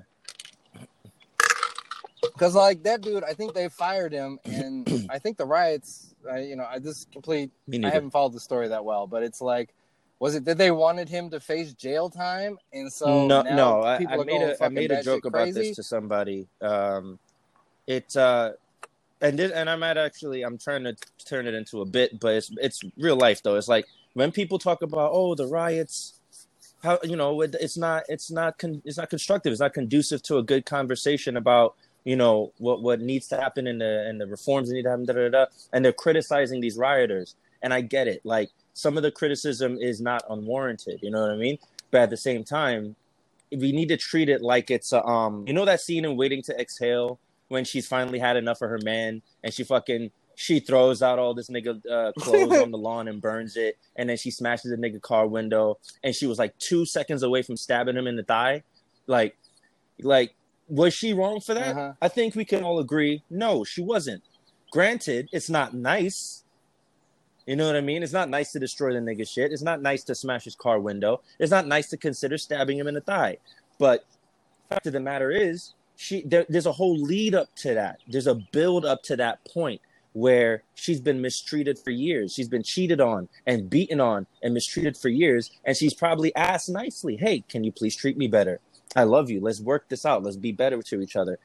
because like that dude, I think they fired him, and I think the riots. I, you know, I this complete. Me I neither. haven't followed the story that well, but it's like, was it that they wanted him to face jail time, and so No, now no. I, I people are made going a I fucking made a batshit joke about this crazy? to somebody. Um, it uh, and this, and I might actually I'm trying to turn it into a bit, but it's it's real life though. It's like when people talk about oh the riots, how you know it, it's not it's not con, it's not constructive. It's not conducive to a good conversation about you know what what needs to happen in the and the reforms that need to happen. Da, da, da, and they're criticizing these rioters, and I get it. Like some of the criticism is not unwarranted. You know what I mean? But at the same time, we need to treat it like it's a um. You know that scene in Waiting to Exhale when she's finally had enough of her man and she fucking she throws out all this nigga uh, clothes on the lawn and burns it, and then she smashes the nigga car window, and she was like two seconds away from stabbing him in the thigh. Like, like was she wrong for that? Uh-huh. I think we can all agree, no, she wasn't. Granted, it's not nice. You know what I mean? It's not nice to destroy the nigga shit. It's not nice to smash his car window. It's not nice to consider stabbing him in the thigh. But the fact of the matter is, she there, there's a whole lead up to that. There's a build up to that point where she's been mistreated for years. She's been cheated on and beaten on and mistreated for years. And she's probably asked nicely, hey, can you please treat me better? I love you. Let's work this out. Let's be better to each other.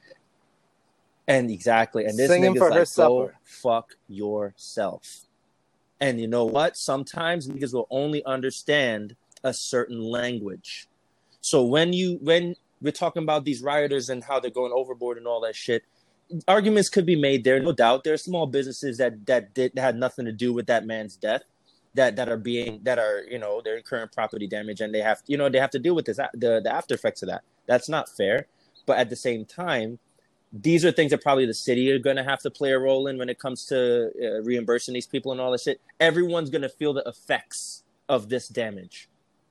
And exactly. And this Singing nigga's for her like, go supper. fuck yourself. And you know what? Sometimes niggas will only understand a certain language. So when you when we're talking about these rioters and how they're going overboard and all that shit, arguments could be made there, no doubt. There are small businesses that that did that had nothing to do with that man's death, that that are being that are you know they're incurring property damage, and they have you know they have to deal with this the the after effects of that. That's not fair. But at the same time, these are things that probably the city are going to have to play a role in when it comes to uh, reimbursing these people and all that shit. Everyone's going to feel the effects of this damage.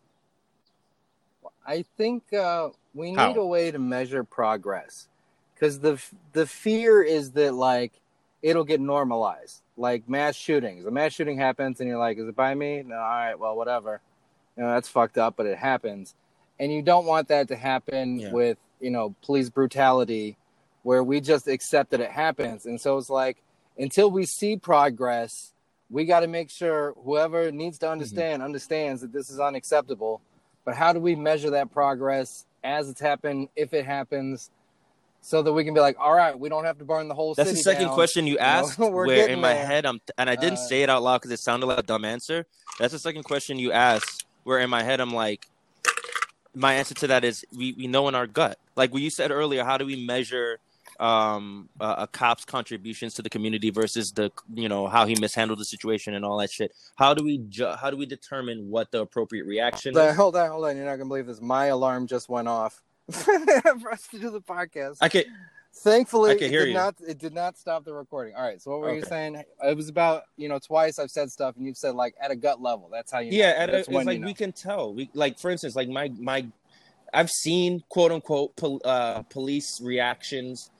I think uh, we need How? a way to measure progress, because the the fear is that like it'll get normalized, like mass shootings. A mass shooting happens, and you're like, "Is it by me?" No, all right, well, whatever. You know, that's fucked up, but it happens, and you don't want that to happen Yeah. with you know police brutality, where we just accept that it happens. And so it's like until we see progress, we got to make sure whoever needs to understand mm-hmm. understands that this is unacceptable. But how do we measure that progress as it's happened, if it happens, so that we can be like, all right, we don't have to burn the whole That's city the second down. question you asked, you know, we're where in my there. head, I'm, and I didn't uh, say it out loud because it sounded like a dumb answer. That's the second question you asked, where in my head, I'm like, my answer to that is we, we know in our gut. Like what you said earlier, how do we measure um, a, a cop's contributions to the community versus the, you know, how he mishandled the situation and all that shit? How do we ju- how do we determine what the appropriate reaction the, is? Hold on, hold on. You're not going to believe this. My alarm just went off for us to do the podcast. I can, Thankfully, I can hear it did you. not. It did not stop the recording. All right. So what were okay. you saying? It was about you know twice I've said stuff and you've said like at a gut level. That's how you. Yeah, know. at That's a, when it's like you know. we can tell. We like for instance, like my my, I've seen quote unquote pol- uh, police reactions.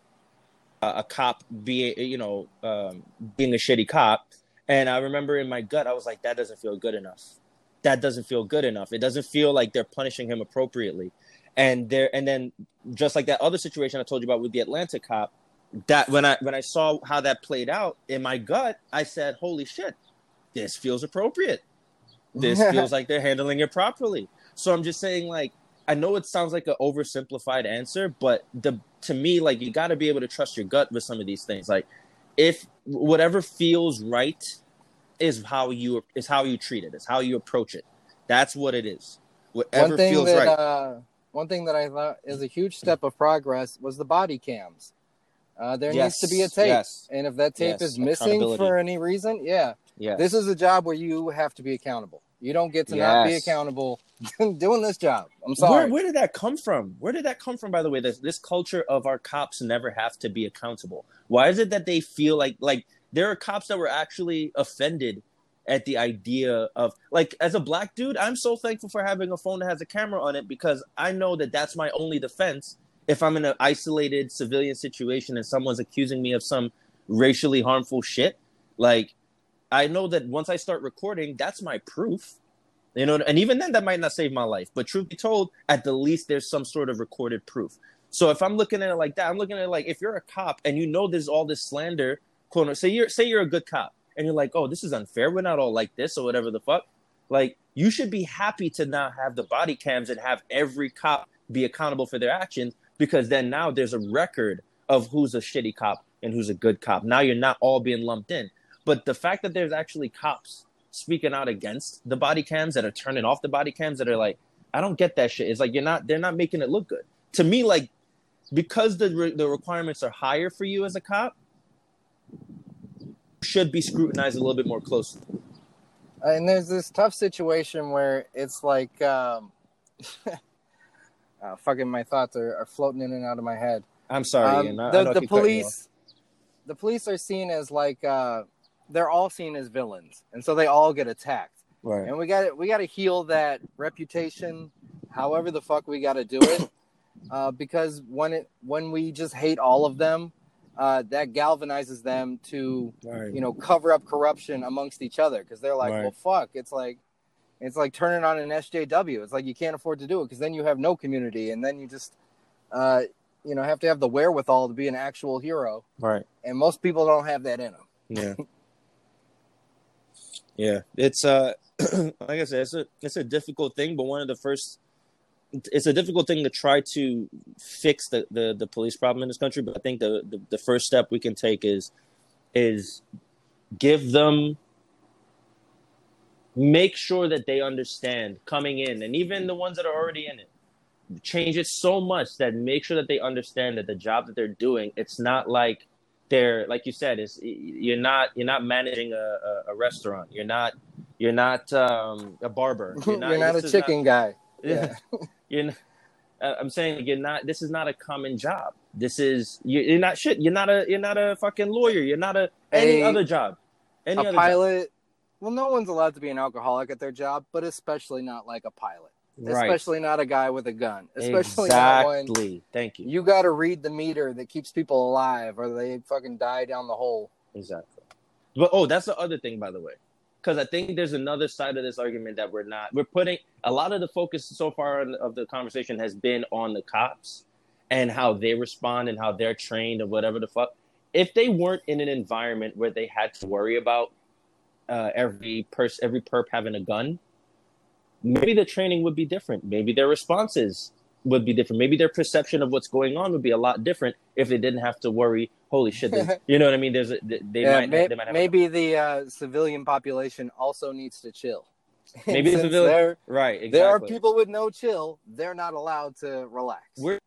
Uh, a cop being you know um, being a shitty cop, and I remember in my gut I was like, that doesn't feel good enough. That doesn't feel good enough. It doesn't feel like they're punishing him appropriately. And there, and then just like that other situation I told you about with the Atlanta cop, that when I when I saw how that played out in my gut, I said, "Holy shit, this feels appropriate. This feels like they're handling it properly." So I'm just saying, like, I know it sounds like an oversimplified answer, but the to me, like, you got to be able to trust your gut with some of these things. Like, if whatever feels right is how you is how you treat it, is how you approach it. That's what it is. Whatever one thing feels that, right. Uh... One thing that I thought is a huge step of progress was the body cams. Uh, there yes, needs to be a tape. Yes, and if that tape yes, is missing for any reason, yeah. Yes. This is a job where you have to be accountable. You don't get to yes. not be accountable doing this job. I'm sorry. Where, where did that come from? Where did that come from, by the way? This, this culture of our cops never have to be accountable. Why is it that they feel like, like there are cops that were actually offended at the idea of, like, as a black dude, I'm so thankful for having a phone that has a camera on it because I know that that's my only defense if I'm in an isolated civilian situation and someone's accusing me of some racially harmful shit, like I know that once I start recording, that's my proof. You know, and even then that might not save my life. But truth be told, at the least there's some sort of recorded proof. So if I'm looking at it like that, I'm looking at it like if you're a cop and you know there's all this slander, quote, say you're say you're a good cop and you're like, oh, this is unfair. We're not all like this or whatever the fuck. Like, you should be happy to not have the body cams and have every cop be accountable for their actions, because then now there's a record of who's a shitty cop and who's a good cop. Now you're not all being lumped in. But the fact that there's actually cops speaking out against the body cams, that are turning off the body cams, that are like, I don't get that shit. It's like, you're not, they're not making it look good. To me, like, because the re- the requirements are higher for you as a cop, should be scrutinized a little bit more closely. And there's this tough situation where it's like, um, uh, fucking my thoughts are, are floating in and out of my head. I'm sorry, um, Ian. I, the, I know I the keep cutting you off. police, the police are seen as like, uh, they're all seen as villains, and so they all get attacked. Right. And we got we got to heal that reputation, however the fuck we got to do it, uh, because when it when we just hate all of them, uh, that galvanizes them to Right. you know cover up corruption amongst each other, because they're like, Right. well, fuck, it's like it's like turning on an S J W. It's like you can't afford to do it, because then you have no community, and then you just uh, you know have to have the wherewithal to be an actual hero. Right. And most people don't have that in them. Yeah. Yeah, it's uh, like I said, it's a it's a difficult thing, but one of the first, it's a difficult thing to try to fix the, the, the police problem in this country. But I think the, the, the first step we can take is is give them, make sure that they understand coming in, and even the ones that are already in it, change it so much that make sure that they understand that the job that they're doing, it's not like they're, like you said, is you're not you're not managing a, a, a restaurant. You're not you're not um, a barber. You're not, you're not a chicken not, guy. Yeah, you're. Not, I'm saying you're not. This is not a common job. This is you're not shit. You're not a you're not a fucking lawyer. You're not a any a, other job. Any a other pilot. Job. Well, no one's allowed to be an alcoholic at their job, but especially not like a pilot. Right. Especially not a guy with a gun. Especially exactly. not when Thank you. You got to read the meter that keeps people alive, or they fucking die down the hole. Exactly. But oh, that's the other thing, by the way, because I think there's another side of this argument that we're not. We're putting a lot of the focus so far of the conversation has been on the cops and how they respond and how they're trained and whatever the fuck. If they weren't in an environment where they had to worry about uh, every person, every perp having a gun, maybe the training would be different. Maybe their responses would be different. Maybe their perception of what's going on would be a lot different if they didn't have to worry. Holy shit! They, you know what I mean? There's a, they, yeah, might, may, they might have maybe a, the uh, civilian population also needs to chill. Maybe the civilian, right? Exactly. There are people with no chill. They're not allowed to relax. We're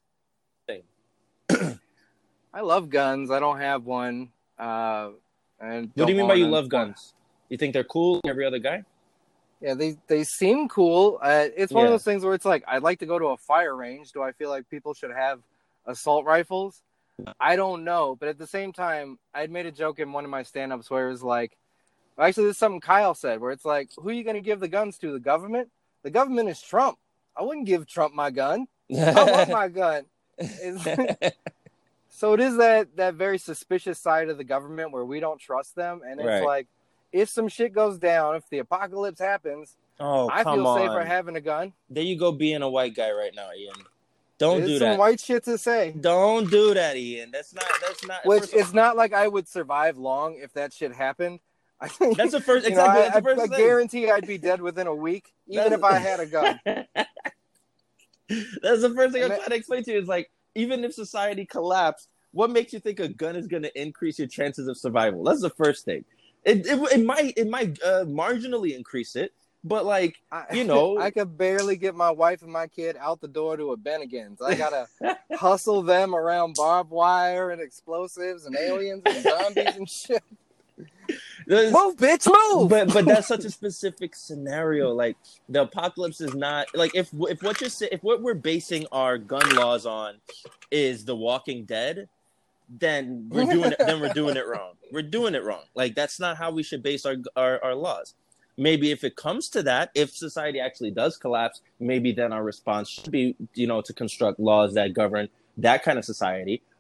I love guns. I don't have one. Uh, and what do you mean by you love fun. guns? You think they're cool? Every other guy? Yeah, they, they seem cool. Uh, it's one yeah. of those things where it's like, I'd like to go to a fire range. Do I feel like people should have assault rifles? I don't know. But at the same time, I'd made a joke in one of my stand-ups where it was like, actually, this is something Kyle said, where it's like, who are you going to give the guns to? The government? The government is Trump. I wouldn't give Trump my gun. I want my gun. So it is that, that very suspicious side of the government where we don't trust them. And it's right. like, if some shit goes down, if the apocalypse happens, oh, I come feel on. safer having a gun. There you go, being a white guy right now, Ian. Don't There's do some that. white shit to say. Don't do that, Ian. That's not. That's not. Which it's not like I would survive long if that shit happened. I think that's the first. Exactly. Know, that's I, the first I, I guarantee I'd be dead within a week, even that's, if I had a gun. That's the first thing I'm trying to explain to you. Is like, even if society collapsed, what makes you think a gun is going to increase your chances of survival? That's the first thing. It it, it might it might uh, marginally increase it, but like you know, I, I could barely get my wife and my kid out the door to a Bennigan's. I gotta hustle them around barbed wire and explosives and aliens and zombies and shit. There's, move, bitch, move! But but that's such a specific scenario. Like the apocalypse is not like if if what you're if what we're basing our gun laws on is The Walking Dead. Then we're doing it. Then we're doing it wrong. We're doing it wrong. Like that's not how we should base our, our our laws. Maybe if it comes to that, if society actually does collapse, maybe then our response should be, you know, to construct laws that govern that kind of society.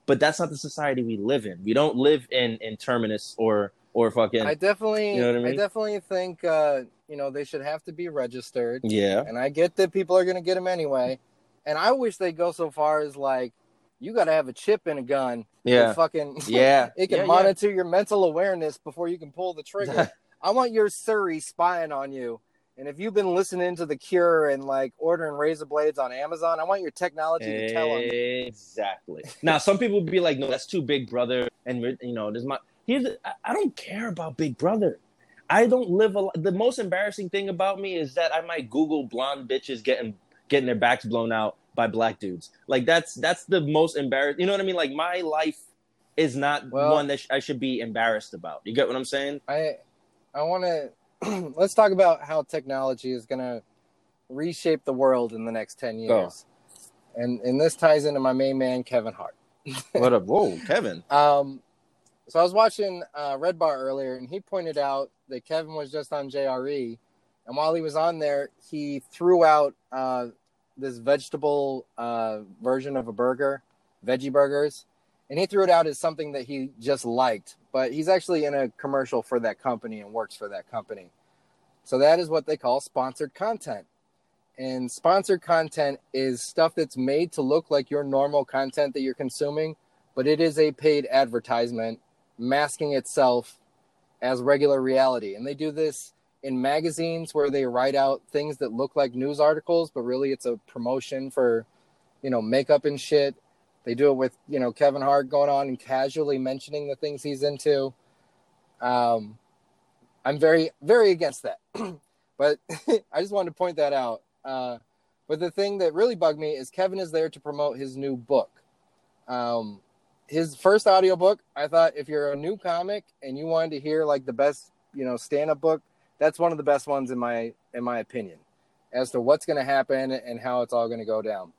but that's not the society we live in. We don't live in, in Terminus or or fucking. I definitely, you know what I mean? I definitely think, uh, you know, they should have to be registered. Yeah. And I get that people are going to get them anyway. And I wish they go so far as like, you got to have a chip in a gun. Yeah. Fucking, yeah. it can yeah, monitor yeah. your mental awareness before you can pull the trigger. I want your Siri spying on you. And if you've been listening to The Cure and like ordering razor blades on Amazon, I want your technology to tell them. Exactly. Now, some people would be like, no, that's too Big Brother. And, you know, there's my, here's, I don't care about Big Brother. I don't live a The most embarrassing thing about me is that I might Google blonde bitches getting, getting their backs blown out by black dudes. Like that's, that's the most embarrassing. You know what I mean? Like my life is not well, one that sh- I should be embarrassed about. You get what I'm saying? I, I want to, let's talk about how technology is going to reshape the world in the next ten years. Go. And and this ties into my main man, Kevin Hart. What up? Whoa, Kevin. Um, so I was watching uh, Red Bar earlier, and he pointed out that Kevin was just on J R E. And while he was on there, he threw out uh, this vegetable uh, version of a burger, veggie burgers. And he threw it out as something that he just liked. But he's actually in a commercial for that company and works for that company. So that is what they call sponsored content. And sponsored content is stuff that's made to look like your normal content that you're consuming, but it is a paid advertisement masking itself as regular reality. And they do this in magazines where they write out things that look like news articles, but really it's a promotion for, you know, makeup and shit. They do it with, you know, Kevin Hart going on and casually mentioning the things he's into. Um, I'm very, very against that. But I just wanted to point that out. Uh, but the thing that really bugged me is Kevin is there to promote his new book. Um, his first audiobook, I thought if you're a new comic and you wanted to hear like the best, you know, stand-up book, that's one of the best ones in my in my opinion, as to what's going to happen and how it's all going to go down.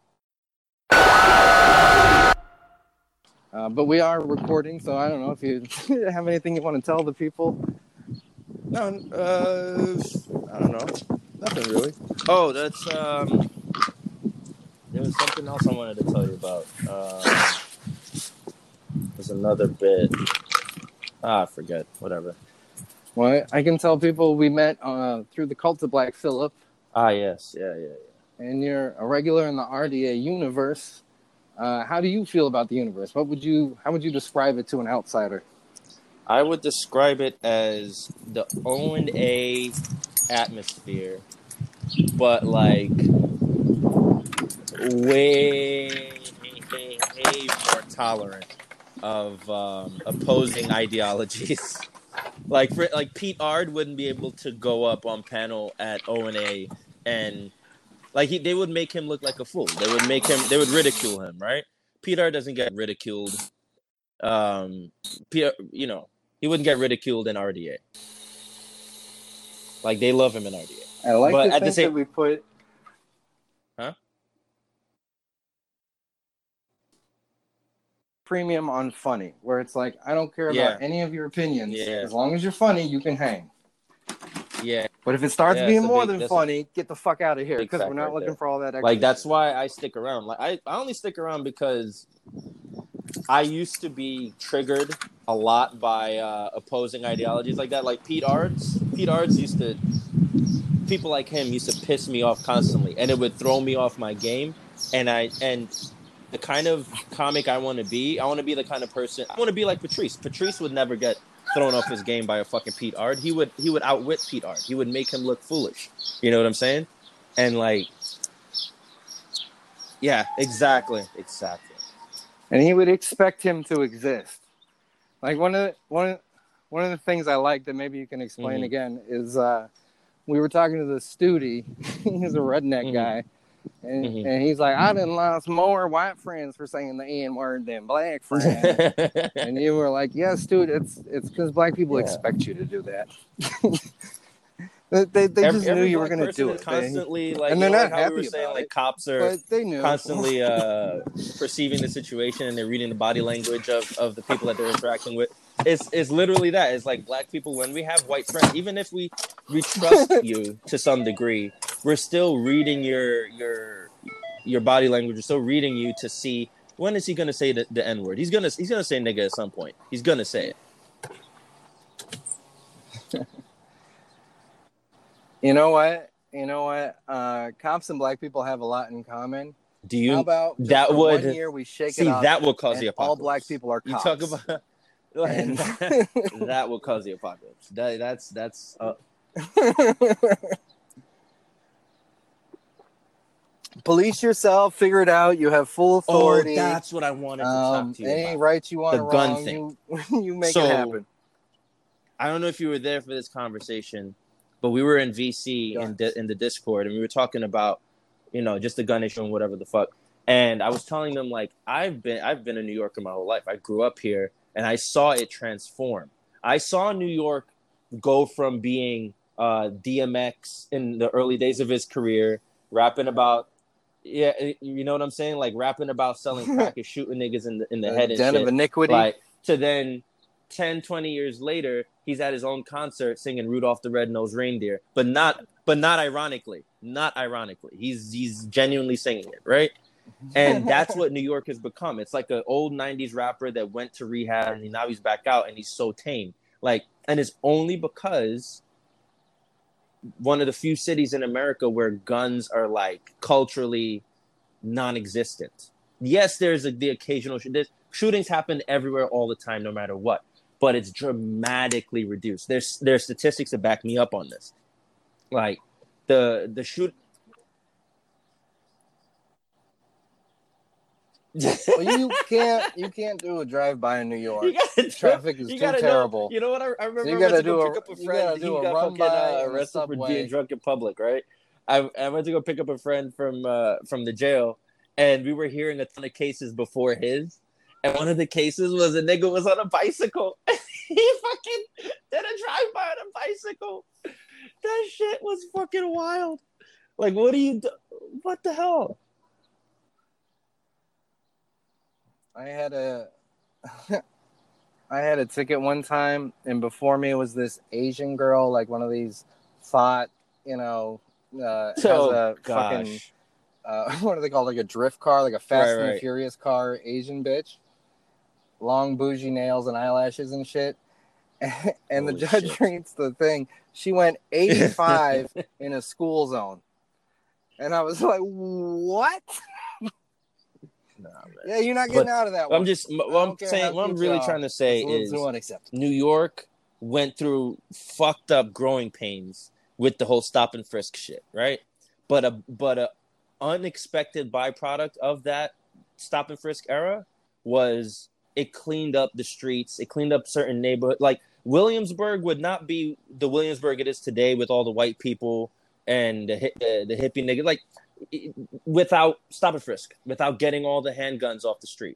Uh, but we are recording, so I don't know if you have anything you want to tell the people. No, uh, I don't know. Nothing really. Oh, that's, um, there was something else I wanted to tell you about. Uh, there's another bit. Ah, I forget. Whatever. Well, I can tell people we met uh, through the Cult of Black Phillip. Ah, yes. Yeah, yeah, yeah. And you're a regular in the R D A universe. Uh, how do you feel about the universe? What would you, how would you describe it to an outsider? I would describe it as the O and A atmosphere, but like way, way, way more tolerant of um, opposing ideologies. Like, for, like Pete Ard wouldn't be able to go up on panel at O and A and like he, they would make him look like a fool. They would make him, they would ridicule him, right? Pete Ard doesn't get ridiculed. Um, Pete, you know, he wouldn't get ridiculed in R D A. Like they love him in R D A. I like but to at think the same, that we put, huh? Premium on funny, where it's like, I don't care about Yeah. any of your opinions. Yeah. As long as you're funny, you can hang. Yeah. But if it starts Yeah, being it's a more big- than that's a funny, get the fuck out of here, big because we're fact not right looking there. for all that extra Like that's shit. why I stick around. Like I, I only stick around because I used to be triggered a lot by uh, opposing ideologies like that. Like Pete Ards, Pete Ards used to, people like him used to piss me off constantly, and it would throw me off my game. And I and the kind of comic I want to be, I want to be the kind of person. I want to be like Patrice. Patrice would never get thrown off his game by a fucking Pete Ard. He would he would outwit Pete Ard. He would make him look foolish. You know what I'm saying? And like, yeah, exactly, exactly. And he would expect him to exist. Like one of the, one of, one of the things I like that maybe you can explain Mhm. again is uh, we were talking to the Studi. He's a redneck Mhm. guy. And, Mhm. and he's like, I done lost more white friends for saying the N word than black friends. And you were like, yes, dude, it's it's because black people Yeah. expect you to do that. they they, they Every- just knew every you were black going to person do is it. Constantly, like, And you they're know, not like how we happy were saying, about like it, cops are But they knew. constantly uh, perceiving the situation and they're reading the body language of, of the people that they're interacting with. It's it's literally that. It's like black people, when we have white friends, even if we we trust you to some degree, we're still reading your your your body language. We're still reading you to see When is he gonna say the, the N word? He's gonna he's gonna say nigga at some point. He's gonna say it. You know what? You know what? Uh, cops and black people have a lot in common. Do you? How about just that for would one year we shake see it up that will cause and the apocalypse. all black people are You cops. talk about like, And- that, that will cause the apocalypse. That, that's that's. Uh, Police yourself, figure it out. You have full authority. Oh, that's what I wanted to um, talk to you any about. rights you want The to gun wrong, thing. you you make So, it happen. I don't know if you were there for this conversation, but we were in V C in, di- in the Discord, and we were talking about, you know, just the gun issue and whatever the fuck. And I was telling them, like, I've been I've been a New Yorker my whole life. I grew up here, and I saw it transform. I saw New York go from being uh, D M X in the early days of his career, rapping about, yeah, you know what I'm saying, like rapping about selling crack and shooting niggas in the in the The head and den shit. of iniquity. Like, to then ten, twenty years later, he's at his own concert singing Rudolph the Red-Nosed Reindeer, but not but not ironically. Not ironically. He's he's genuinely singing it, right? And that's what New York has become. It's like an old nineties rapper that went to rehab and now he's back out and he's so tame. Like, and it's only because one of the few cities in America where guns are like culturally non-existent. Yes, there's a, the occasional sh- there's, shootings happen everywhere all the time, no matter what, but it's dramatically reduced. There's there's statistics that back me up on this. Like the the shoot. Well, you can't you can't do a drive by in New York. Do, Traffic is too terrible. Know, you know what? I, I remember So you I went gotta to go do pick a, up a you friend. gotta do He a got run fucking by uh, in the arrested for subway. being drunk in public, right? I, I went to go pick up a friend from uh, from the jail, and we were hearing a ton of cases before his. And one of the cases was a nigga was on a bicycle. He fucking did a drive by on a bicycle. That shit was fucking wild. Like, what do you do? What the hell? I had a I had a ticket one time, and before me was this Asian girl, like one of these thought, you know, uh, has Oh, a gosh. fucking uh, what are they called? Like a drift car, like a Fast Right, and right. the Furious car, Asian bitch, long bougie nails and eyelashes and shit. And the Holy judge shit. reads the thing. She went eighty-five in a school zone, and I was like, "What? Nah, man. Yeah, you're not getting But out of that one." I'm just, what I I'm don't care saying, how what I'm cute really you are. trying to say It's a little is too unacceptable. New York went through fucked up growing pains with the whole stop and frisk shit, right? But a but a unexpected byproduct of that stop and frisk era was it cleaned up the streets. It cleaned up certain neighborhoods. Like Williamsburg would not be the Williamsburg it is today with all the white people and the the, the hippie niggas. Like without stop and frisk, without getting all the handguns off the street.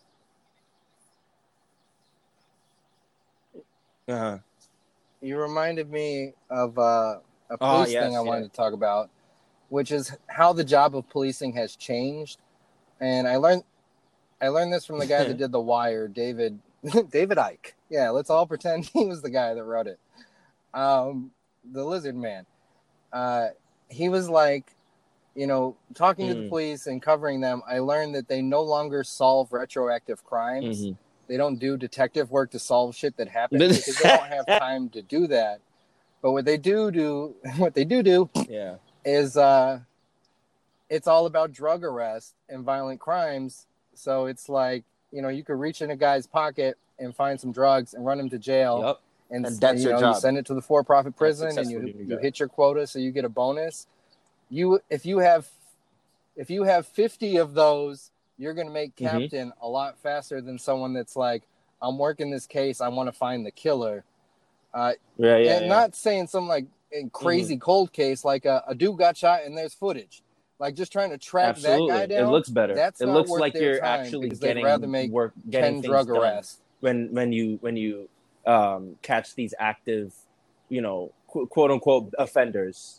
Uh-huh. You reminded me of uh, a Oh, police yes, thing I yeah. wanted to talk about, which is how the job of policing has changed. And I learned I learned this from the guy that did The Wire, David David Icke. Yeah, let's all pretend he was the guy that wrote it. Um, the Lizard Man. Uh, he was like, you know, talking to the Mm. police and covering them. I learned that they no longer solve retroactive crimes. Mhm. They don't do detective work to solve shit that happened because they don't have time to do that. But what they do do, what they do do, Yeah. is uh, it's all about drug arrest and violent crimes. So it's like, you know, you could reach in a guy's pocket and find some drugs and run him to jail. Yep. And, And that's you your know, you job. send it to the for-profit prison and successful you doing your you job. hit your quota, so you get a bonus. You if you have if you have fifty of those, you're going to make Mhm. captain a lot faster than someone that's like, I'm working this case, I want to find the killer. Uh, Yeah, yeah, and yeah. not saying some like crazy cold case, like a, a dude got shot and there's footage. Like just trying to track Absolutely. that guy down. It looks better. That's it not looks worth like their you're time actually because getting they'd rather make work, getting ten things drug done arrests. when when you when you um, catch these active, you know, qu- quote unquote offenders.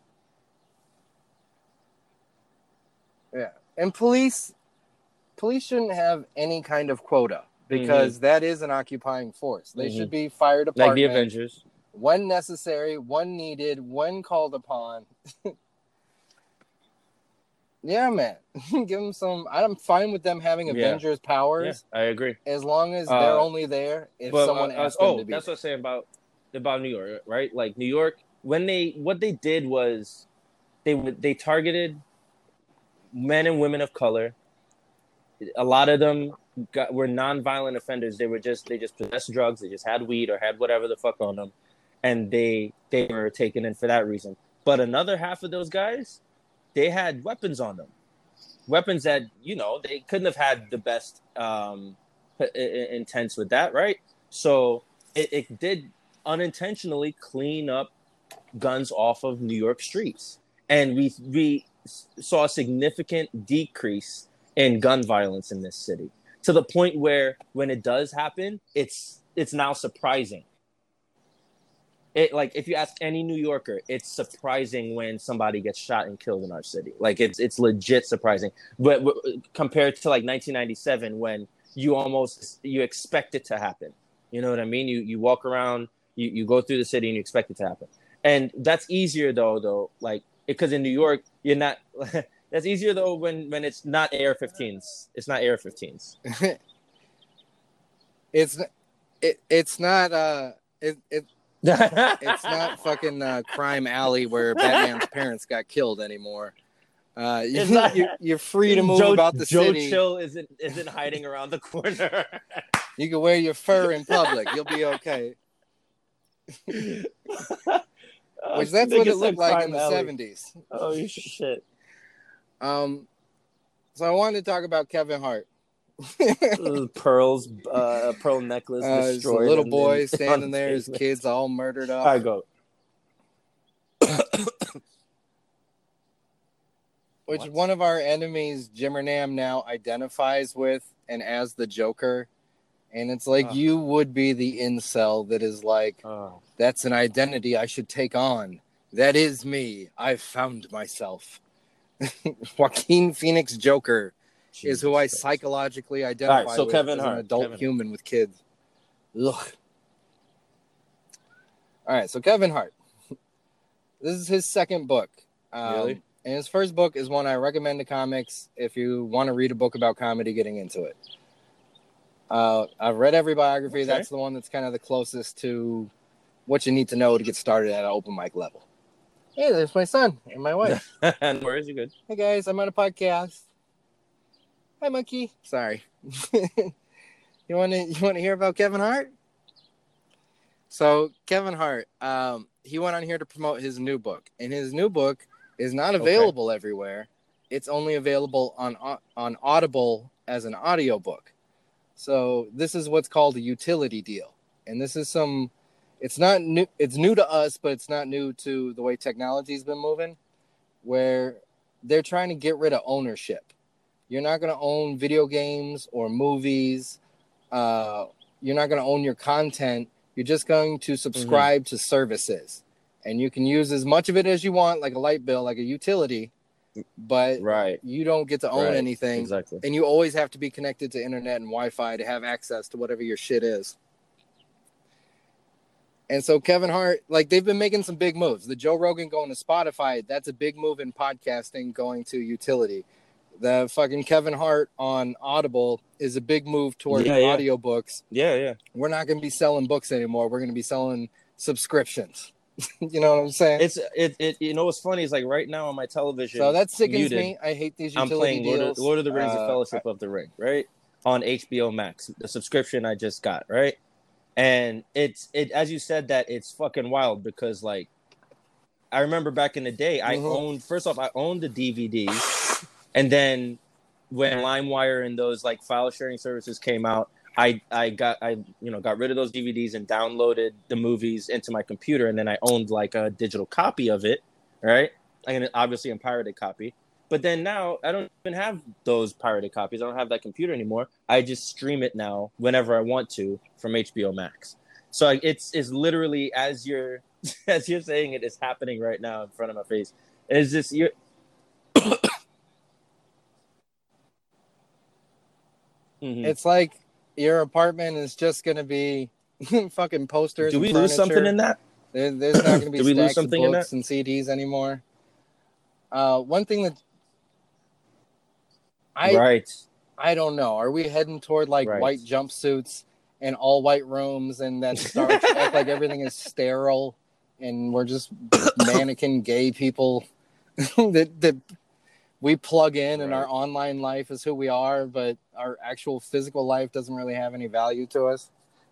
Yeah, and police police shouldn't have any kind of quota because mm-hmm. that is an occupying force. They mm-hmm. should be fire department, like the Avengers, when necessary, when needed, when called upon. Yeah, man. Give them some. I'm fine with them having Avengers yeah. powers. Yeah, I agree. As long as Uh, they're only there if but someone uh, uh, asks them oh, to be that's there. what I'm saying about about New York, right? Like New York, when they what they did was they they targeted men and women of color. A lot of them got, were nonviolent offenders. They were just they just possessed drugs. They just had weed or had whatever the fuck on them, and they they were taken in for that reason. But another half of those guys, they had weapons on them, weapons that you know they couldn't have had the best um, intents with that, right? So it, it did unintentionally clean up guns off of New York streets, and we we saw a significant decrease in gun violence in this city to the point where when it does happen, it's it's now surprising. It like if you ask any New Yorker, it's surprising when somebody gets shot and killed in our city. Like it's it's legit surprising. But, but compared to like nineteen ninety-seven, when you almost you expect it to happen. You know what I mean? You you walk around, you, you go through the city and you expect it to happen. And that's easier though, though, like because in New York you're not. That's easier though when, when it's not A R fifteens. It's not A R fifteens. it's it it's not uh it it it's not fucking uh, Crime Alley where Batman's parents got killed anymore. Uh, you, not, you, you're free to move Joe, about the Joe city. Joe Chill isn't isn't hiding around the corner. You can wear your fur in public. You'll be okay. Which that's what it looked like in the Alley. seventies. Oh shit. Um, so I wanted to talk about Kevin Hart. Pearls, uh, pearl necklace uh, destroyed. A little boy standing there, his kids all murdered up. I go. Which what? One of our enemies, Jimmernam, now identifies with and as the Joker. And it's like, oh. You would be the incel that is like, oh. That's an identity I should take on. That is me. I've found myself. Joaquin Phoenix Joker Jesus is who I Christ. Psychologically identify right, so with Kevin as Hart. An adult Kevin human Hart. With kids. Ugh. All right, so Kevin Hart. This is his second book. Um, really? And his first book is one I recommend to comics if you want to read a book about comedy, getting into it. Uh, I've read every biography. Okay. That's the one that's kind of the closest to what you need to know to get started at an open mic level. Hey, there's my son and my wife. And where is he good? Hey, guys, I'm on a podcast. Hi, monkey. Sorry. you want to you want to hear about Kevin Hart? So, Kevin Hart, um, he went on here to promote his new book. And his new book is not available okay. everywhere. It's only available on on Audible as an audiobook. So, this is what's called a utility deal. And this is some... It's not new. It's new to us, but it's not new to the way technology's been moving, where they're trying to get rid of ownership. You're not going to own video games or movies. Uh, you're not going to own your content. You're just going to subscribe mm-hmm. to services, and you can use as much of it as you want, like a light bill, like a utility. But right. you don't get to own right. anything, exactly. And you always have to be connected to internet and Wi-Fi to have access to whatever your shit is. And so Kevin Hart, like they've been making some big moves. The Joe Rogan going to Spotify, that's a big move in podcasting going to utility. The fucking Kevin Hart on Audible is a big move towards yeah, yeah. audiobooks. Yeah, yeah. We're not going to be selling books anymore. We're going to be selling subscriptions. You know what I'm saying? It's it, it you know what's funny is like right now on my television. So that sickens muted, me. I hate these utility I'm playing deals. Lord of, Lord of the Rings: uh, The Fellowship I, of the Ring, right? On H B O Max, the subscription I just got, right? And it's it as you said that it's fucking wild because like I remember back in the day I mm-hmm. owned first off I owned the D V Ds, and then when LimeWire and those like file sharing services came out, I I got I you know got rid of those D V Ds and downloaded the movies into my computer, and then I owned like a digital copy of it, right? And obviously a pirated copy. But then now I don't even have those pirated copies. I don't have that computer anymore. I just stream it now whenever I want to from H B O Max. So it's it's literally as you're as you're saying it, it's happening right now in front of my face. It's just you're. mm-hmm. It's like your apartment is just gonna be fucking posters. Do we and lose something in that? There, there's not gonna be stacks of books and C Ds anymore. Uh, one thing that I right. I don't know. Are we heading toward like Right. white jumpsuits and all white rooms and that starts to act like everything is sterile and we're just mannequin gay people that that we plug in and Right. our online life is who we are, but our actual physical life doesn't really have any value to us.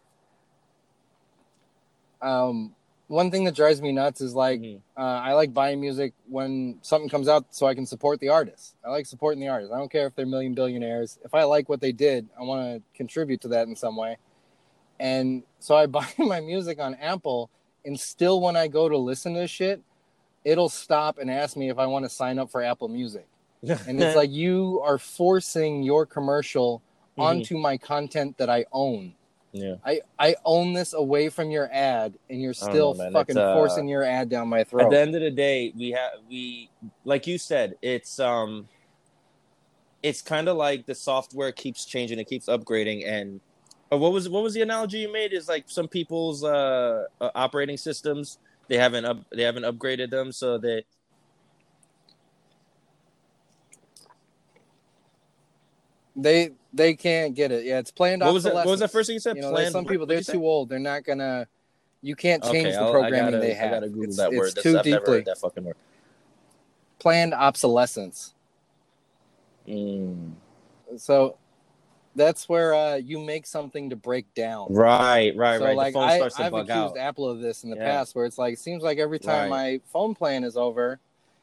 Um, one thing that drives me nuts is like, Mhm. uh, I like buying music when something comes out so I can support the artist. I like supporting the artist. I don't care if they're million billionaires. If I like what they did, I want to contribute to that in some way. And so I buy my music on Apple, and still when I go to listen to shit, it'll stop and ask me if I want to sign up for Apple Music. And it's like you are forcing your commercial Mhm. onto my content that I own. Yeah. I, I own this away from your ad, and you're I don't still know, man. fucking It's, uh, forcing your ad down my At throat. the end of the day, we have we like you said, it's um it's kind of like the software keeps changing, it keeps upgrading, and uh, what was what was the analogy you made? Is like some people's uh, uh operating systems, they haven't up they haven't upgraded them, so that They they can't get it. Yeah, it's planned what was that? obsolescence. What was that first thing you said? You know, there's Planned. some What people did they're you say? too old. They're not gonna. You can't change Okay, the I'll, I programming gotta they I have. gotta Google it's that it's word. That's, too I've never deeply heard that fucking word. planned obsolescence. Mm. So that's where uh, you make something to break down. Right, right, So right. like the phone I starts to I've bug accused out. Apple of this in the Yeah. past, where it's like it seems like every time Right. my phone plan is over,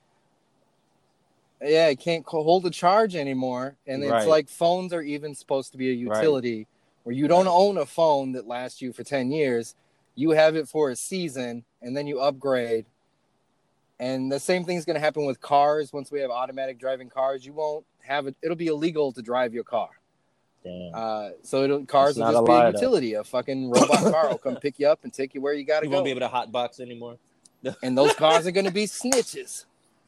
yeah, it can't co- hold a charge anymore. And it's Right. like phones are even supposed to be a Right. utility where you don't Right. own a phone that lasts you for ten years. You have it for a season and then you upgrade. And the same thing's going to happen with cars. Once we have automatic driving cars, you won't have it. It'll be illegal to drive your car. Damn. Uh, so it'll, cars That's will not just a be lie, a though. utility. A fucking robot car will come pick you up and take you where you got to You go. won't be able to hotbox anymore. And those cars are going to be snitches.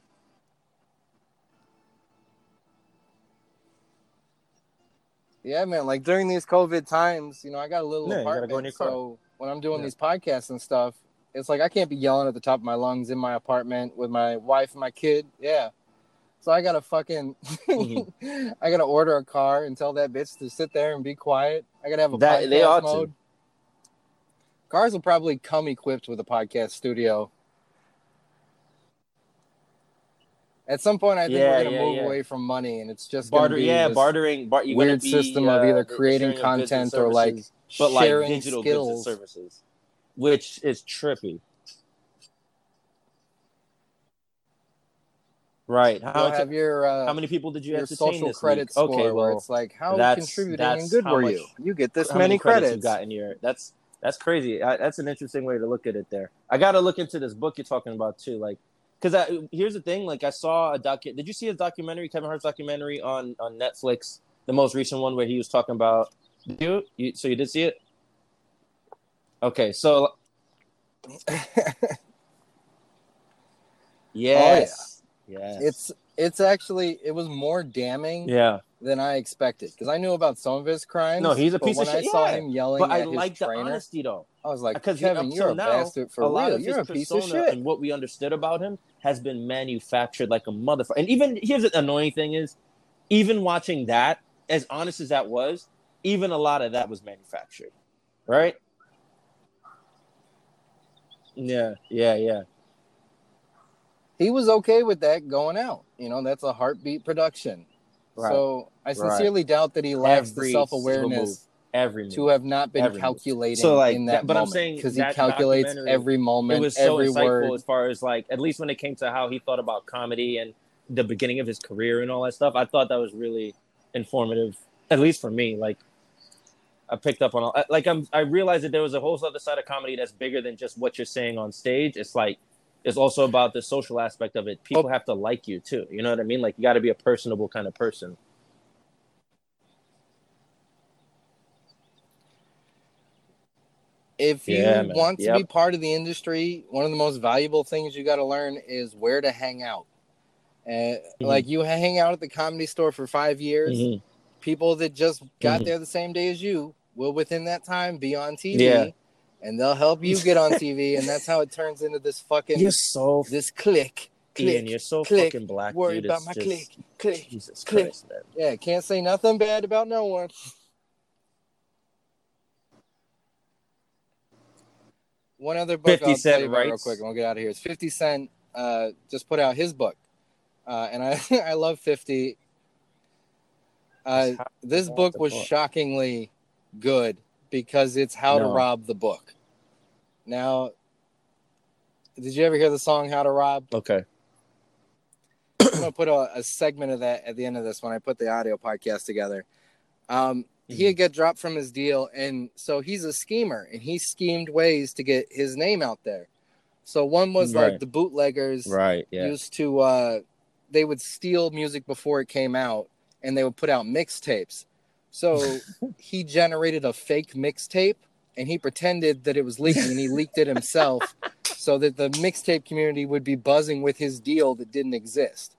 Yeah, man. Like during these COVID times, you know, I got a little Yeah, you gotta apartment. go in your car. So when I'm doing Yeah. these podcasts and stuff, it's like I can't be yelling at the top of my lungs in my apartment with my wife and my kid. Yeah. So I gotta fucking, Mhm. I gotta order a car and tell that bitch to sit there and be quiet. I gotta have a That- podcast they ought to. mode. Cars will probably come equipped with a podcast studio. At some point, I think Yeah, we're gonna yeah, move yeah. away from money, and it's just Barter, gonna be yeah, this bartering. Bar, you're weird gonna be system uh, of either the- the creating sharing of goods and content or like services, but like sharing digital goods and skills. services, which is trippy. Right. How You'll much? have your uh, How many people did you your entertain social this credit week? score, Okay, where well, it's like how that's contributing and that's good how were much. you? You get this How many many credits, credits. you've got in your? That's that's crazy. I, that's an interesting way to look at it. There, I got to look into this book you're talking about too. Like, because here's the thing. Like, I saw a docu. Did you see a documentary, Kevin Hart's documentary on on Netflix, the most recent one where he was talking about you? you so you did see it? Okay, so yes, yes, It's it's actually it was more damning yeah. than I expected because I knew about some of his crimes. No, he's a but piece when of I shit. saw Yeah. him yelling But I at his like the trainer, honesty though. I was like, Because Kevin, up you're till a now, bastard for a lot real. of You're his a piece of persona shit. and what we understood about him has been manufactured like a motherfucker. And even here's the annoying thing is, even watching that, as honest as that was, even a lot of that was manufactured, right? Yeah, yeah, yeah. He was okay with that going out. You know, that's a heartbeat production. Right. So I Right. sincerely doubt that he lacks the Every self single move, awareness every move. to have not been Every move. calculating So like, in that, that but I'm moment saying because he that calculates documentary, every moment, it was so every insightful word. as far as like, at least when it came to how he thought about comedy and the beginning of his career and all that stuff. I thought that was really informative, at least for me. Like, I picked up on all, like I'm I realized that there was a whole other side of comedy that's bigger than just what you're saying on stage. It's like it's also about the social aspect of it. People have to like you too. You know what I mean? Like, you got to be a personable kind of person. If you Yeah, man. want to Yep. be part of the industry, one of the most valuable things you got to learn is where to hang out. And Mhm. like you hang out at the Comedy Store for five years, Mhm. people that just got Mhm. there the same day as you will within that time be on T V, Yeah. and they'll help you get on T V, and that's how it turns into this fucking You're so this clique click, Ian, you're so click, fucking black, worry dude. about It's my just click, click, Jesus click. Christ, man. Yeah, can't say nothing bad about no one. One other book fifty I'll tell Cent you about real writes. quick, and we'll get out of here. It's fifty Cent uh, just put out his book, uh, and I I love fifty. Uh, this book was book. shockingly good because it's How No. to Rob the Book. Now, did you ever hear the song How to Rob? Okay. I'm going to put a, a segment of that at the end of this when I put the audio podcast together. Um, mm-hmm. He had got dropped from his deal, and so he's a schemer, and he schemed ways to get his name out there. So one was right. like the bootleggers right, yeah. used to, uh, they would steal music before it came out, and they would put out mixtapes. So he generated a fake mixtape, and he pretended that it was leaking, and he leaked it himself so that the mixtape community would be buzzing with his deal that didn't exist.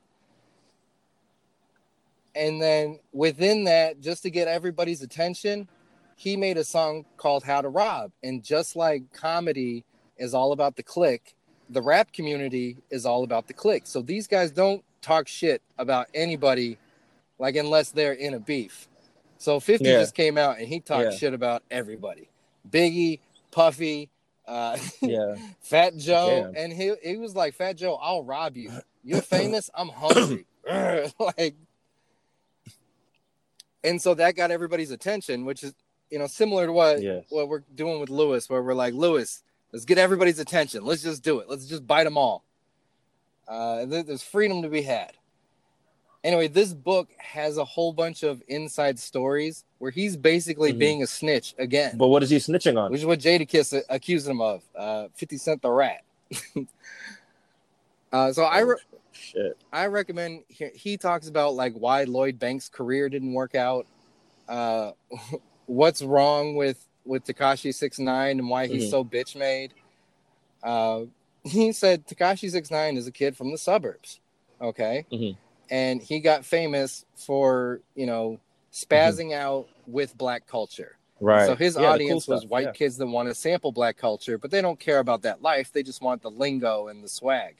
And then within that, just to get everybody's attention, he made a song called How to Rob. And just like comedy is all about the click, the rap community is all about the click. So these guys don't talk shit about anybody, like unless they're in a beef. So fifty yeah. just came out and he talked yeah. shit about everybody. Biggie, Puffy, uh, yeah. Fat Joe. Damn. And he, he was like, Fat Joe, I'll rob you. You're famous, I'm hungry. Like, and so that got everybody's attention, which is, you know, similar to what, yes. what we're doing with Lewis, where we're like, Lewis, let's get everybody's attention. Let's just do it. Let's just bite them all. Uh, there's freedom to be had. Anyway, this book has a whole bunch of inside stories where he's basically mm-hmm. being a snitch again. But what is he snitching on? Which is what Jadakiss accused him of. Uh, fifty Cent the Rat. uh, so oh, I re- shit. I recommend, he, he talks about like why Lloyd Banks' career didn't work out. Uh, what's wrong with, with Tekashi six nine and why he's mm-hmm. so bitch made. Uh, he said Tekashi six nine is a kid from the suburbs. Okay. Mm-hmm. And he got famous for, you know, spazzing mm-hmm. out with black culture. Right. So his yeah, audience cool was stuff. white yeah. kids that want to sample black culture, but they don't care about that life. They just want the lingo and the swag.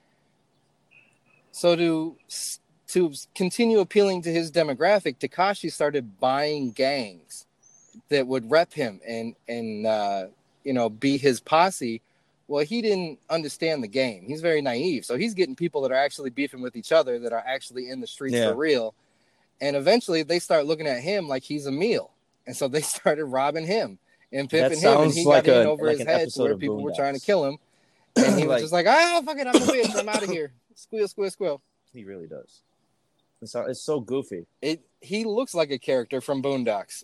So to to continue appealing to his demographic, Tekashi started buying gangs that would rep him and, and uh, you know, be his posse. Well, he didn't understand the game. He's very naive. So he's getting people that are actually beefing with each other, that are actually in the streets yeah. for real. And eventually they start looking at him like he's a meal. And so they started robbing him and pimping him. And he like got a, in over like his head to where people were trying to kill him. And he was like, just like, ah, fuck it, I'm a bitch. I'm out of here. Squeal, squeal, squeal. He really does. It's so, it's so goofy. It He looks like a character from Boondocks.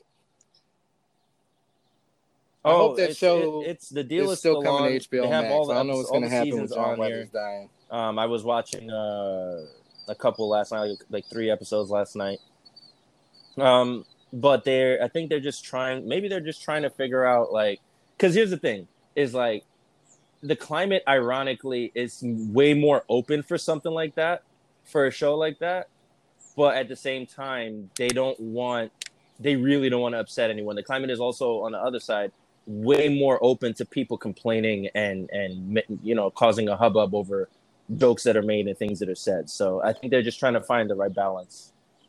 I oh, hope that it's, show it, it's the deal is is still still coming on. to H B O they have Max. all the I don't know what's going to happen with John Weathers dying. Um, I was watching uh, a couple last night, like, like three episodes last night. Um, but they're, I think they're just trying. Maybe they're just trying to figure out, like, because here's the thing: is like the climate, ironically, is way more open for something like that, for a show like that. But at the same time, they don't want. They really don't want to upset anyone. The climate is also on the other side way more open to people complaining and and you know causing a hubbub over jokes that are made and things that are said. So I think they're just trying to find the right balance.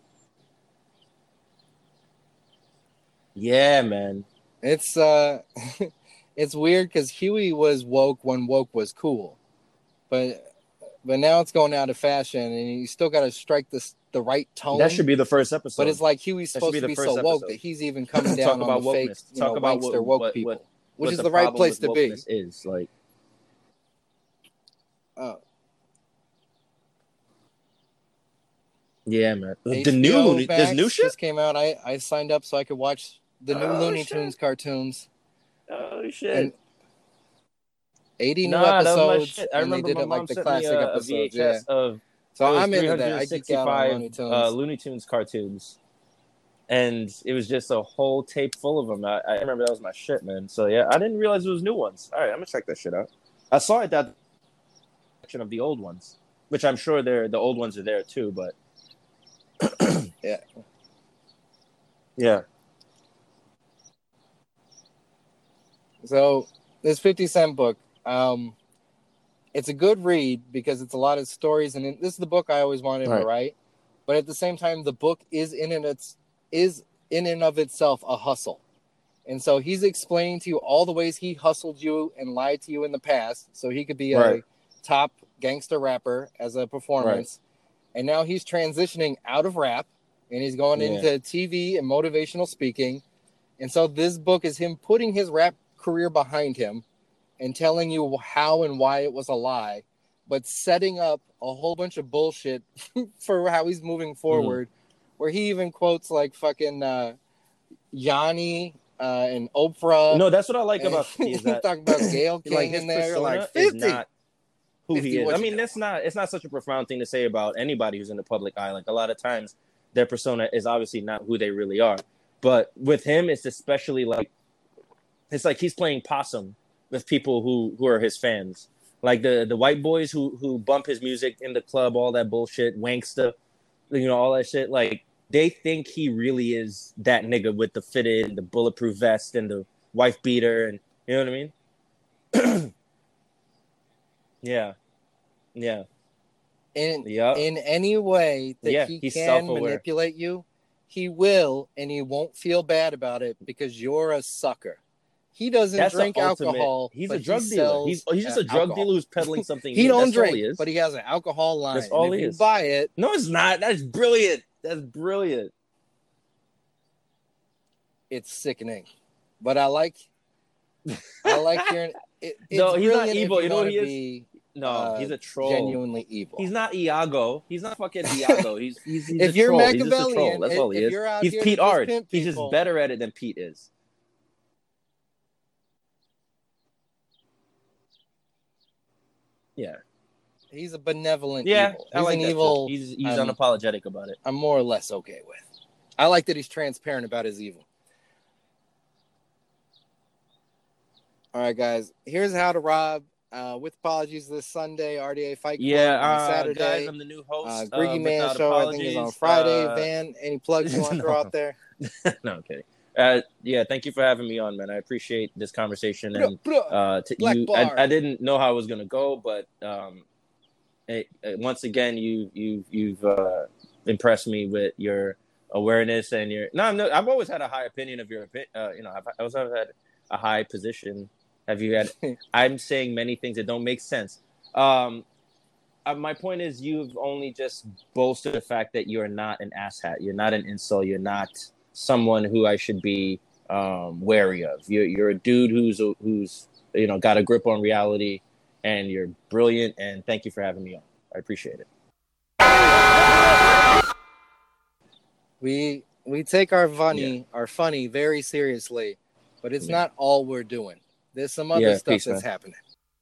Yeah, man. It's uh it's weird because Huey was woke when woke was cool. But but now it's going out of fashion and you still gotta strike this the right tone. That should be the first episode. But it's like Huey's supposed to be so woke episode. That he's even coming down on the wokeness. fake, you Talk know, about wankster woke what, people. What, which what is the, the right place to be. Is like oh. Yeah, man. H B O the new Max there's new shit just came out. I, I signed up so I could watch the new oh, Looney shit. Tunes cartoons. Oh shit. And eighty new nah, episodes. I and remember they did my it like mom the sent classic me a, episodes. a V H S yeah. of So I'm into that. I geek out on Looney Tunes. Uh, Looney Tunes cartoons. And it was just a whole tape full of them. I, I remember that was my shit, man. So yeah, I didn't realize it was new ones. All right, I'm gonna check that shit out. I saw it that section of the old ones, which I'm sure they're the old ones are there too. But yeah, yeah. So this fifty Cent book, um, it's a good read because it's a lot of stories, and this is the book I always wanted him Right. to write. But at the same time, the book is in and it's is in and of itself a hustle. And so he's explaining to you all the ways he hustled you and lied to you in the past, so he could be Right. a top gangster rapper as a performance. Right. And now he's transitioning out of rap, and he's going Yeah. into T V and motivational speaking. And so this book is him putting his rap career behind him and telling you how and why it was a lie, but setting up a whole bunch of bullshit for how he's moving forward, mm-hmm. where he even quotes like fucking uh, Yanni uh, and Oprah. No, that's what I like about is that talking about Gayle King like his in there, like persona fifty. is not who fifty, he is. I mean, know? that's not it's not such a profound thing to say about anybody who's in the public eye. Like a lot of times, their persona is obviously not who they really are. But with him, it's especially like it's like he's playing possum with people who, who are his fans. Like the, the white boys who, who bump his music in the club, all that bullshit, wanksta, you know, all that shit. Like, they think he really is that nigga with the fitted, the bulletproof vest, and the wife beater, and you know what I mean? yeah. Yeah. In, yep. in any way that yeah, he can self-aware. manipulate you, he will, and he won't feel bad about it because you're a sucker. He doesn't That's drink alcohol. He's but a drug he dealer. He's, he's just a drug alcohol. dealer who's peddling something. he new. don't That's drink, all he is. but he has an alcohol line. That's all and he if is. You buy it. No, it's not. That's brilliant. That's brilliant. It's sickening, but I like. I like hearing. It, it's no, he's not evil. You, you know what he is? Be, no, uh, he's a troll. Genuinely evil. He's not Iago. He's not fucking Iago. He's he's, he's if a you're troll. Machiavellian, he's just a troll. That's all he is. He's Pete Ard. He's just better at it than Pete is. Yeah. He's a benevolent yeah, evil. He's I like an that evil. He's he's um, unapologetic about it. I'm more or less okay with. I like that he's transparent about his evil. All right, guys. Here's how to rob. Uh, with apologies, this Sunday, R D A Fight Club. Yeah, on uh, Saturday. Guys, I'm the new host. Uh, Griggy uh, Man Show, apologies. I think, is on Friday. Uh, Van, any plugs you want to no. throw out there? no, I'm kidding. Uh, yeah, thank you for having me on, man. I appreciate this conversation. And uh, to Black you, bar. I, I didn't know how I was gonna go, but um, it, it, once again, you you you've uh, impressed me with your awareness and your. No, no, I've always had a high opinion of your. Uh, you know, I've I also had a high position. Have you had? I'm saying many things that don't make sense. Um, uh, my point is, you've only just bolstered the fact that you're not an asshat. You're not an incel. You're not someone who I should be um, wary of. You're you're a dude who's who's you know got a grip on reality, and you're brilliant. And thank you for having me on. I appreciate it. We we take our funny Yeah. our funny very seriously, but it's Yeah. not all we're doing. There's some other Yeah, stuff peace, that's man. happening.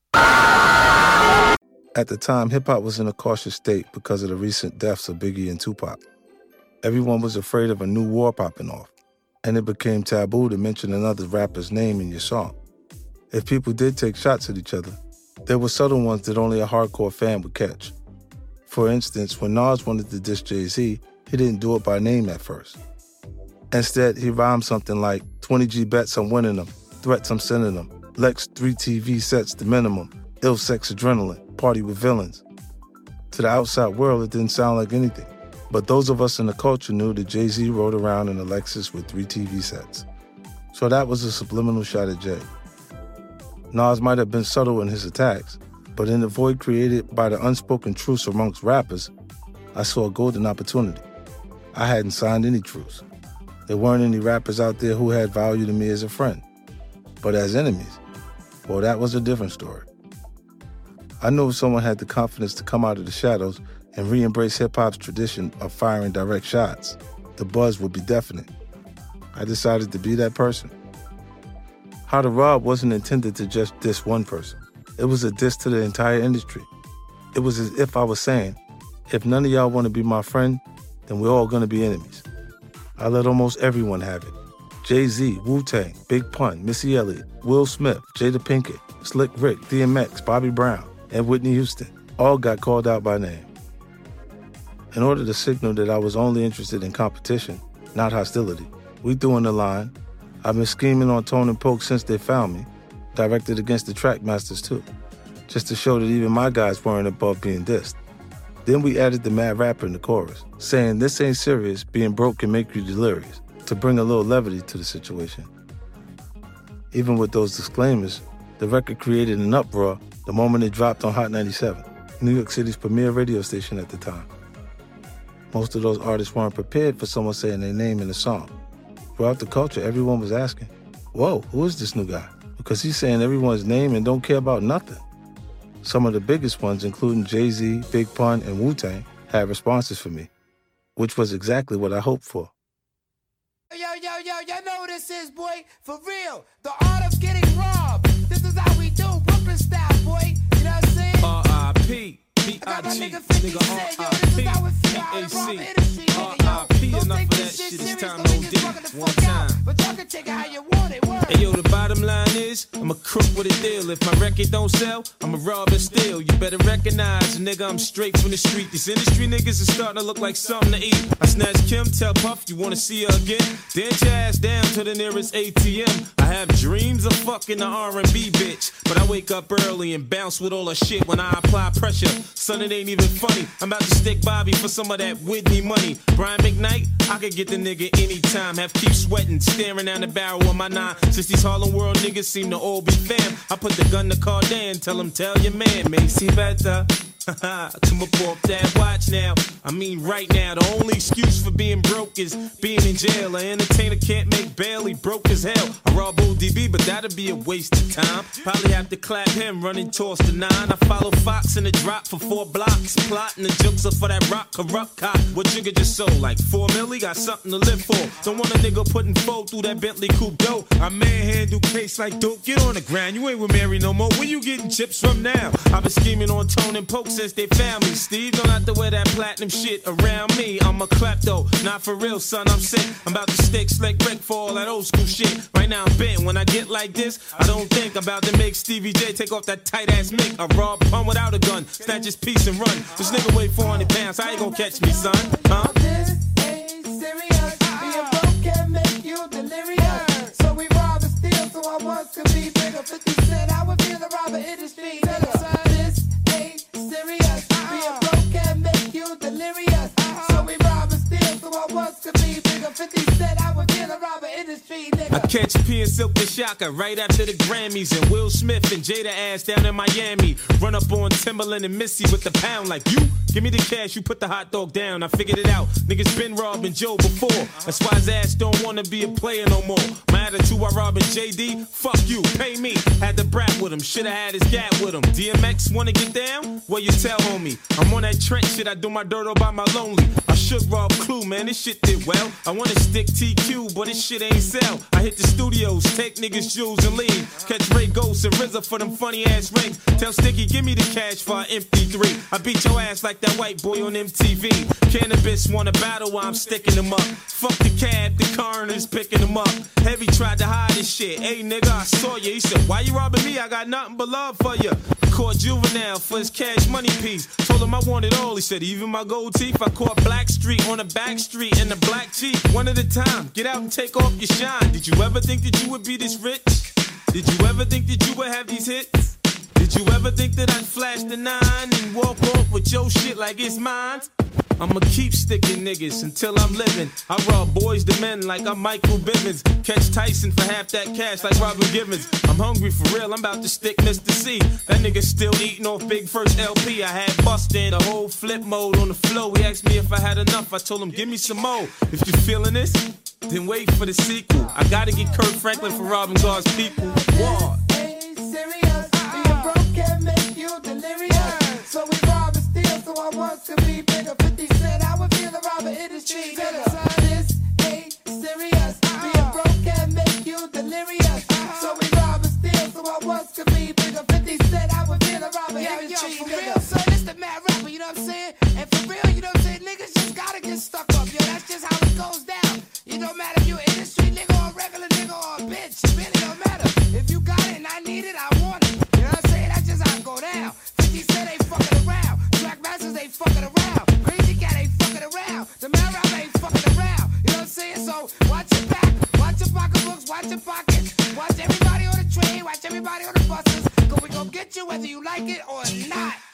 At the time, hip-hop was in a cautious state because of the recent deaths of Biggie and Tupac. Everyone was afraid of a new war popping off, and it became taboo to mention another rapper's name in your song. If people did take shots at each other, there were subtle ones that only a hardcore fan would catch. For instance, when Nas wanted to diss Jay-Z, he didn't do it by name at first. Instead, he rhymed something like, twenty G bets, I'm winning them, threats, I'm sending them, Lex three T V sets, the minimum, ill sex adrenaline, party with villains. To the outside world, it didn't sound like anything. But those of us in the culture knew that Jay-Z rode around in a Lexus with three T V sets. So that was a subliminal shot at Jay. Nas might have been subtle in his attacks, but in the void created by the unspoken truce amongst rappers, I saw a golden opportunity. I hadn't signed any truce. There weren't any rappers out there who had value to me as a friend. But as enemies, well, that was a different story. I knew if someone had the confidence to come out of the shadows and re-embrace hip-hop's tradition of firing direct shots, the buzz would be deafening. I decided to be that person. How to Rob wasn't intended to just diss one person. It was a diss to the entire industry. It was as if I was saying, if none of y'all want to be my friend, then we're all going to be enemies. I let almost everyone have it. Jay-Z, Wu-Tang, Big Pun, Missy Elliott, Will Smith, Jada Pinkett, Slick Rick, D M X, Bobby Brown, and Whitney Houston all got called out by name. In order to signal that I was only interested in competition, not hostility, we threw in the line, I've been scheming on Tone and Poke since they found me, directed against the Trackmasters too. just to show that even my guys weren't above being dissed. Then we added the mad rapper in the chorus, saying this ain't serious, being broke can make you delirious, to bring a little levity to the situation. Even with those disclaimers, the record created an uproar the moment it dropped on Hot ninety-seven, New York City's premier radio station at the time. Most of those artists weren't prepared for someone saying their name in the song. Throughout the culture, everyone was asking, whoa, who is this new guy? Because he's saying everyone's name and don't care about nothing. Some of the biggest ones, including Jay-Z, Big Pun, and Wu-Tang, had responses for me, which was exactly what I hoped for. Yo, yo, yo, y'all know what this is, boy. For real. The art of getting robbed. This is how we do Brooklyn style, boy. You know what I'm saying? R I P B I G Nigga R I P A C R I P Enough of that shit, it's time no D. One time. But y'all can take it how you want it. Hey, yo, the bottom line is, I'm a crook with a deal. If my record don't sell, I'm a rob and steal. You better recognize, nigga, I'm straight from the street. These industry niggas is starting to look like something to eat. I snatch Kim, tell Puff, you wanna see her again? Dance your ass down to the nearest A T M. I have dreams of fucking the R and B bitch, but I wake up early and bounce with all her shit when I apply pressure. Son, it ain't even funny. I'm about to stick Bobby for some of that Whitney money. Brian McKnight, I could get the nigga anytime. Have keep sweating, staring down the barrel of my nine. Since these Harlem World niggas seem to all be fam, I put the gun to Cardan, tell him, tell your man, Macy better. Come up off that watch now. I mean right now, the only excuse for being broke is being in jail. An entertainer can't make bail, he broke as hell. I rob O D B, but that'd be a waste of time. Probably have to clap him, running towards the nine. I follow Fox in the drop for four blocks, plotting the jokes up for that rock corrupt cop. What Jigga just sold, like four milli, got something to live for. Don't want a nigga putting four through that Bentley coupe dough. I manhandle case like dope, get on the ground. You ain't with Mary no more, where you getting chips from now? I've been scheming on Tone and Poke since they found me. Steve, don't have to wear that platinum shit around me. I'm a klepto, not for real, son, I'm sick. I'm about to stick slick Rick for all that old school shit. Right now I'm bent, when I get like this, I don't think I'm about to make Stevie J take off that tight ass mic. I rob Pun without a gun, snatch his piece and run. This nigga weigh four hundred pounds, how you gonna catch me, son? Huh? This ain't serious, being broke can make you delirious. So we rob and steal, so I want to be bigger. fifty cent, I would feel the robber industry. This ain't serious, being broke can make you delirious. So we rob and steal, so I want to be bigger. fifty cent, I would feel the robber industry. I catch P and Silk the Shocker right after the Grammys, and Will Smith and Jada ass down in Miami. Run up on Timberland and Missy with the pound like, you give me the cash, you put the hot dog down. I figured it out, niggas been robbing Joe before. That's why his ass don't wanna be a player no more. My attitude while robbing J D, fuck you, pay me. Had the brat with him, shoulda had his gap with him. D M X wanna get down? Well, you tell homie. I'm on that Trent shit, I do my dirt all by my lonely. I should rob Clue, man, this shit did well. I wanna stick T Q, but this shit ain't sell. I hit the studios, take niggas' jewels and leave. Catch Ray Ghost and R Z A for them funny ass rings. Tell Sticky, give me the cash for an M P three. I beat your ass like that white boy on M T V. Cannabis wanna battle while I'm sticking them up. Fuck the cab, the coroner's picking them up. Heavy tried to hide his shit. Hey nigga, I saw you. He said, why you robbing me? I got nothing but love for you. Caught Juvenile for his cash money piece. Told him I wanted all. He said, even my gold teeth. I caught Black Street on a back street in the black Jeep. One at a time. Get out and take off your shine. Did you ever think that you would be this rich? Did you ever think that you would have these hits? Did you ever think that I'd flash the nine and walk off with your shit like it's mine? I'ma keep sticking niggas until I'm living. I rob boys to men like I'm Michael Bivins. Catch Tyson for half that cash like Robin Givens. I'm hungry for real, I'm about to stick Mister C. That nigga still eating off Big First L P. I had bustin' the whole flip mode on the flow. He asked me if I had enough, I told him give me some more. If you feeling this, then wait for the sequel. I gotta get Kurt Franklin for robbing God's people. War. Ain't serious, being broke can make you delirious. So we rob and steal, so I want to be bigger. fifty cent, I would feel the robber industry. This ain't serious, being broke can make you delirious. So we rob and steal, so I want to be bigger. fifty cent, I would feel the robber industry. Yo, for real, son, this the mad rapper, you know what I'm saying? And for real, you know what I'm saying? Niggas just gotta get stuck up, yo. That's just how it goes down. It don't matter if you an industry nigga or a regular nigga or a bitch. It really don't matter. If you got it and I need it, I want it. You know what I'm saying? That's just how it go down. fifty cent ain't fucking around. Track masters ain't fucking around. Crazy Cat ain't fucking around. The man rapper ain't fucking around. You know what I'm saying? So watch your back, watch your pocketbooks, watch your pockets. Watch everybody on the train, watch everybody on the buses. Go nigga, we gon' get you whether you like it or not.